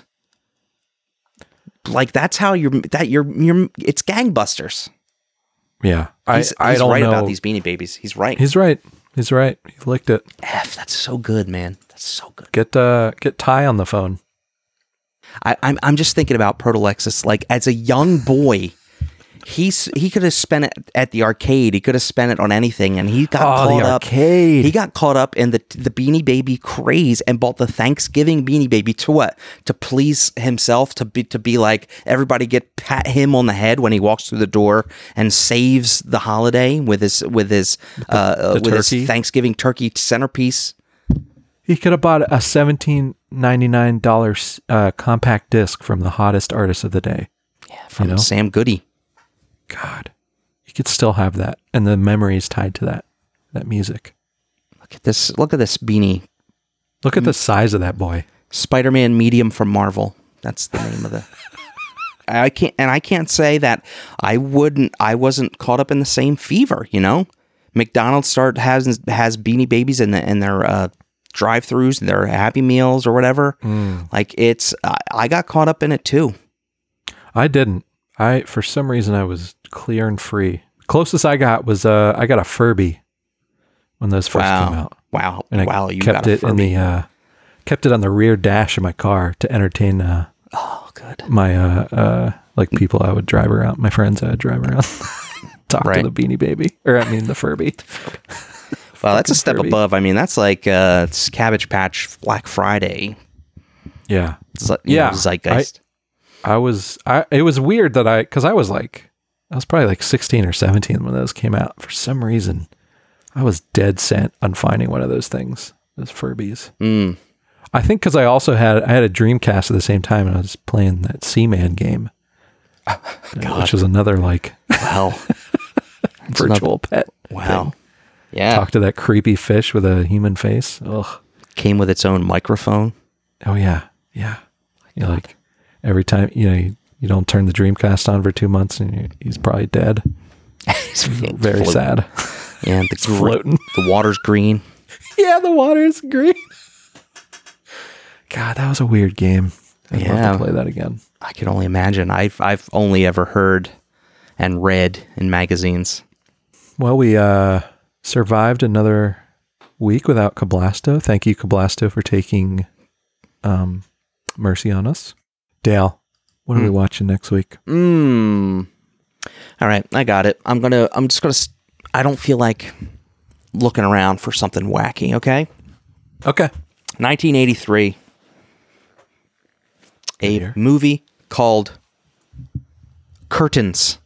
Like that's how it's gangbusters. Yeah. He's don't right know about these Beanie Babies. He's right. He's right. He licked it. That's so good, man. That's so good. Get Ty on the phone. I'm just thinking about Protolexis. Like as a young boy, he could have spent it at the arcade. He could have spent it on anything, and he got caught up. Arcade. He got caught up in the Beanie Baby craze and bought the Thanksgiving Beanie Baby to what? To please himself, to be like everybody pat him on the head when he walks through the door and saves the holiday with his Thanksgiving turkey centerpiece. He could have bought a $17.99 compact disc from the hottest artist of the day. Yeah, from Sam Goody. God, you could still have that, and the memories tied to that music. Look at this beanie. Look at the size of that boy. Spider-Man Medium from Marvel. That's the name of the. I can't say that I wasn't caught up in the same fever. McDonald's has Beanie Babies in their drive-throughs, their Happy Meals or whatever. Like I got caught up in it too. I didn't. For some reason, I was clear and free. Closest I got was I got a Furby when those first came out. Wow! And I kept it in the kept it on the rear dash of my car to entertain. Good. My like people I would drive around, my friends I would drive around, talk to the Beanie Baby, the Furby. Well, that's a step above. That's like it's Cabbage Patch Black Friday. Yeah, zeitgeist. It was weird that because I was probably like 16 or 17 when those came out. For some reason, I was dead set on finding one of those things, those Furbies. I think because I had a Dreamcast at the same time, and I was playing that Seaman game, which was another virtual pet. Wow. Thing. Yeah. Talk to that creepy fish with a human face. Ugh. Came with its own microphone. Oh yeah. Yeah. Every time, you don't turn the Dreamcast on for 2 months and he's probably dead. He's very sad. Yeah, it's floating. The water's green. Yeah, the water's green. God, that was a weird game. I'd love to play that again. I can only imagine. I've only ever heard and read in magazines. Well, we survived another week without Cablasto. Thank you, Cablasto, for taking mercy on us. Dale, what are we watching next week? All right, I got it. I don't feel like looking around for something wacky, okay? Okay. 1983. A movie called Curtains.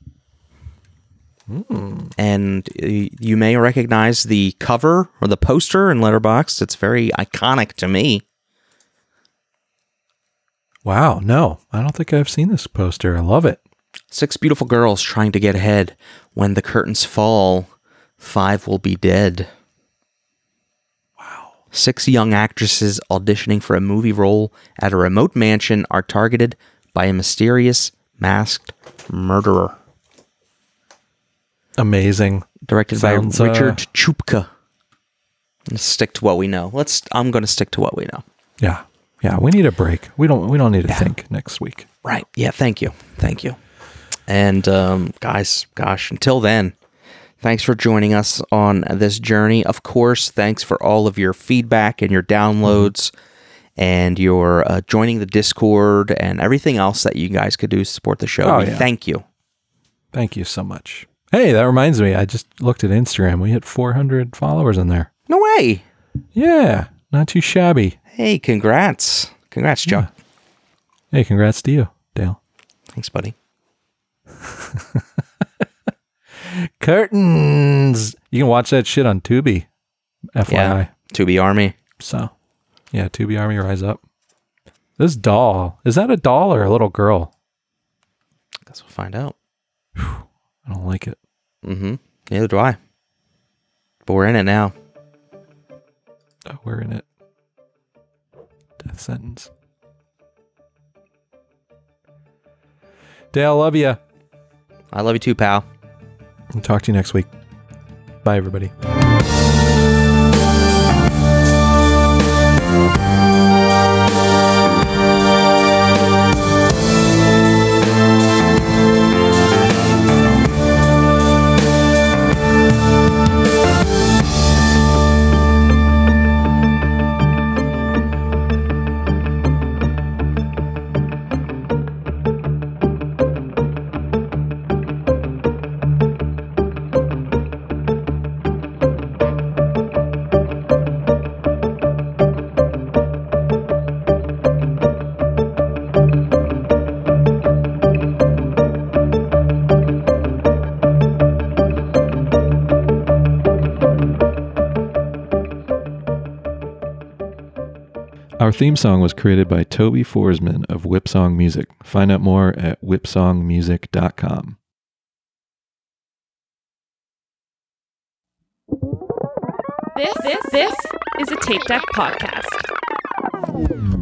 And you may recognize the cover or the poster in Letterboxd. It's very iconic to me. Wow. No, I don't think I've seen this poster. I love it. 6 beautiful girls trying to get ahead. When the curtains fall, 5 will be dead. Wow. 6 young actresses auditioning for a movie role at a remote mansion are targeted by a mysterious masked murderer. Amazing. Directed Sounds, by Richard Chupka. Let's stick to what we know. I'm going to stick to what we know. Yeah. Yeah. We need a break. We don't need to think next week. Right. Yeah. Thank you. And guys, until then, thanks for joining us on this journey. Of course, thanks for all of your feedback and your downloads and your joining the Discord and everything else that you guys could do to support the show. Thank you. Thank you so much. Hey, that reminds me. I just looked at Instagram. We hit 400 followers in there. No way. Yeah. Not too shabby. Hey, congrats. Congrats, Joe. Yeah. Hey, congrats to you, Dale. Thanks, buddy. Curtains. You can watch that shit on Tubi. FYI. Yeah. Tubi Army. So, yeah, Tubi Army Rise Up. This doll. Is that a doll or a little girl? Guess we'll find out. I don't like it. Mm-hmm. Neither do I. But we're in it now. Oh, we're in it. Death sentence. Dale, love you. I love you too, pal. I'll talk to you next week. Bye, everybody. Our theme song was created by Toby Forsman of Whipsong Music. Find out more at whipsongmusic.com. This is a Tape Deck podcast.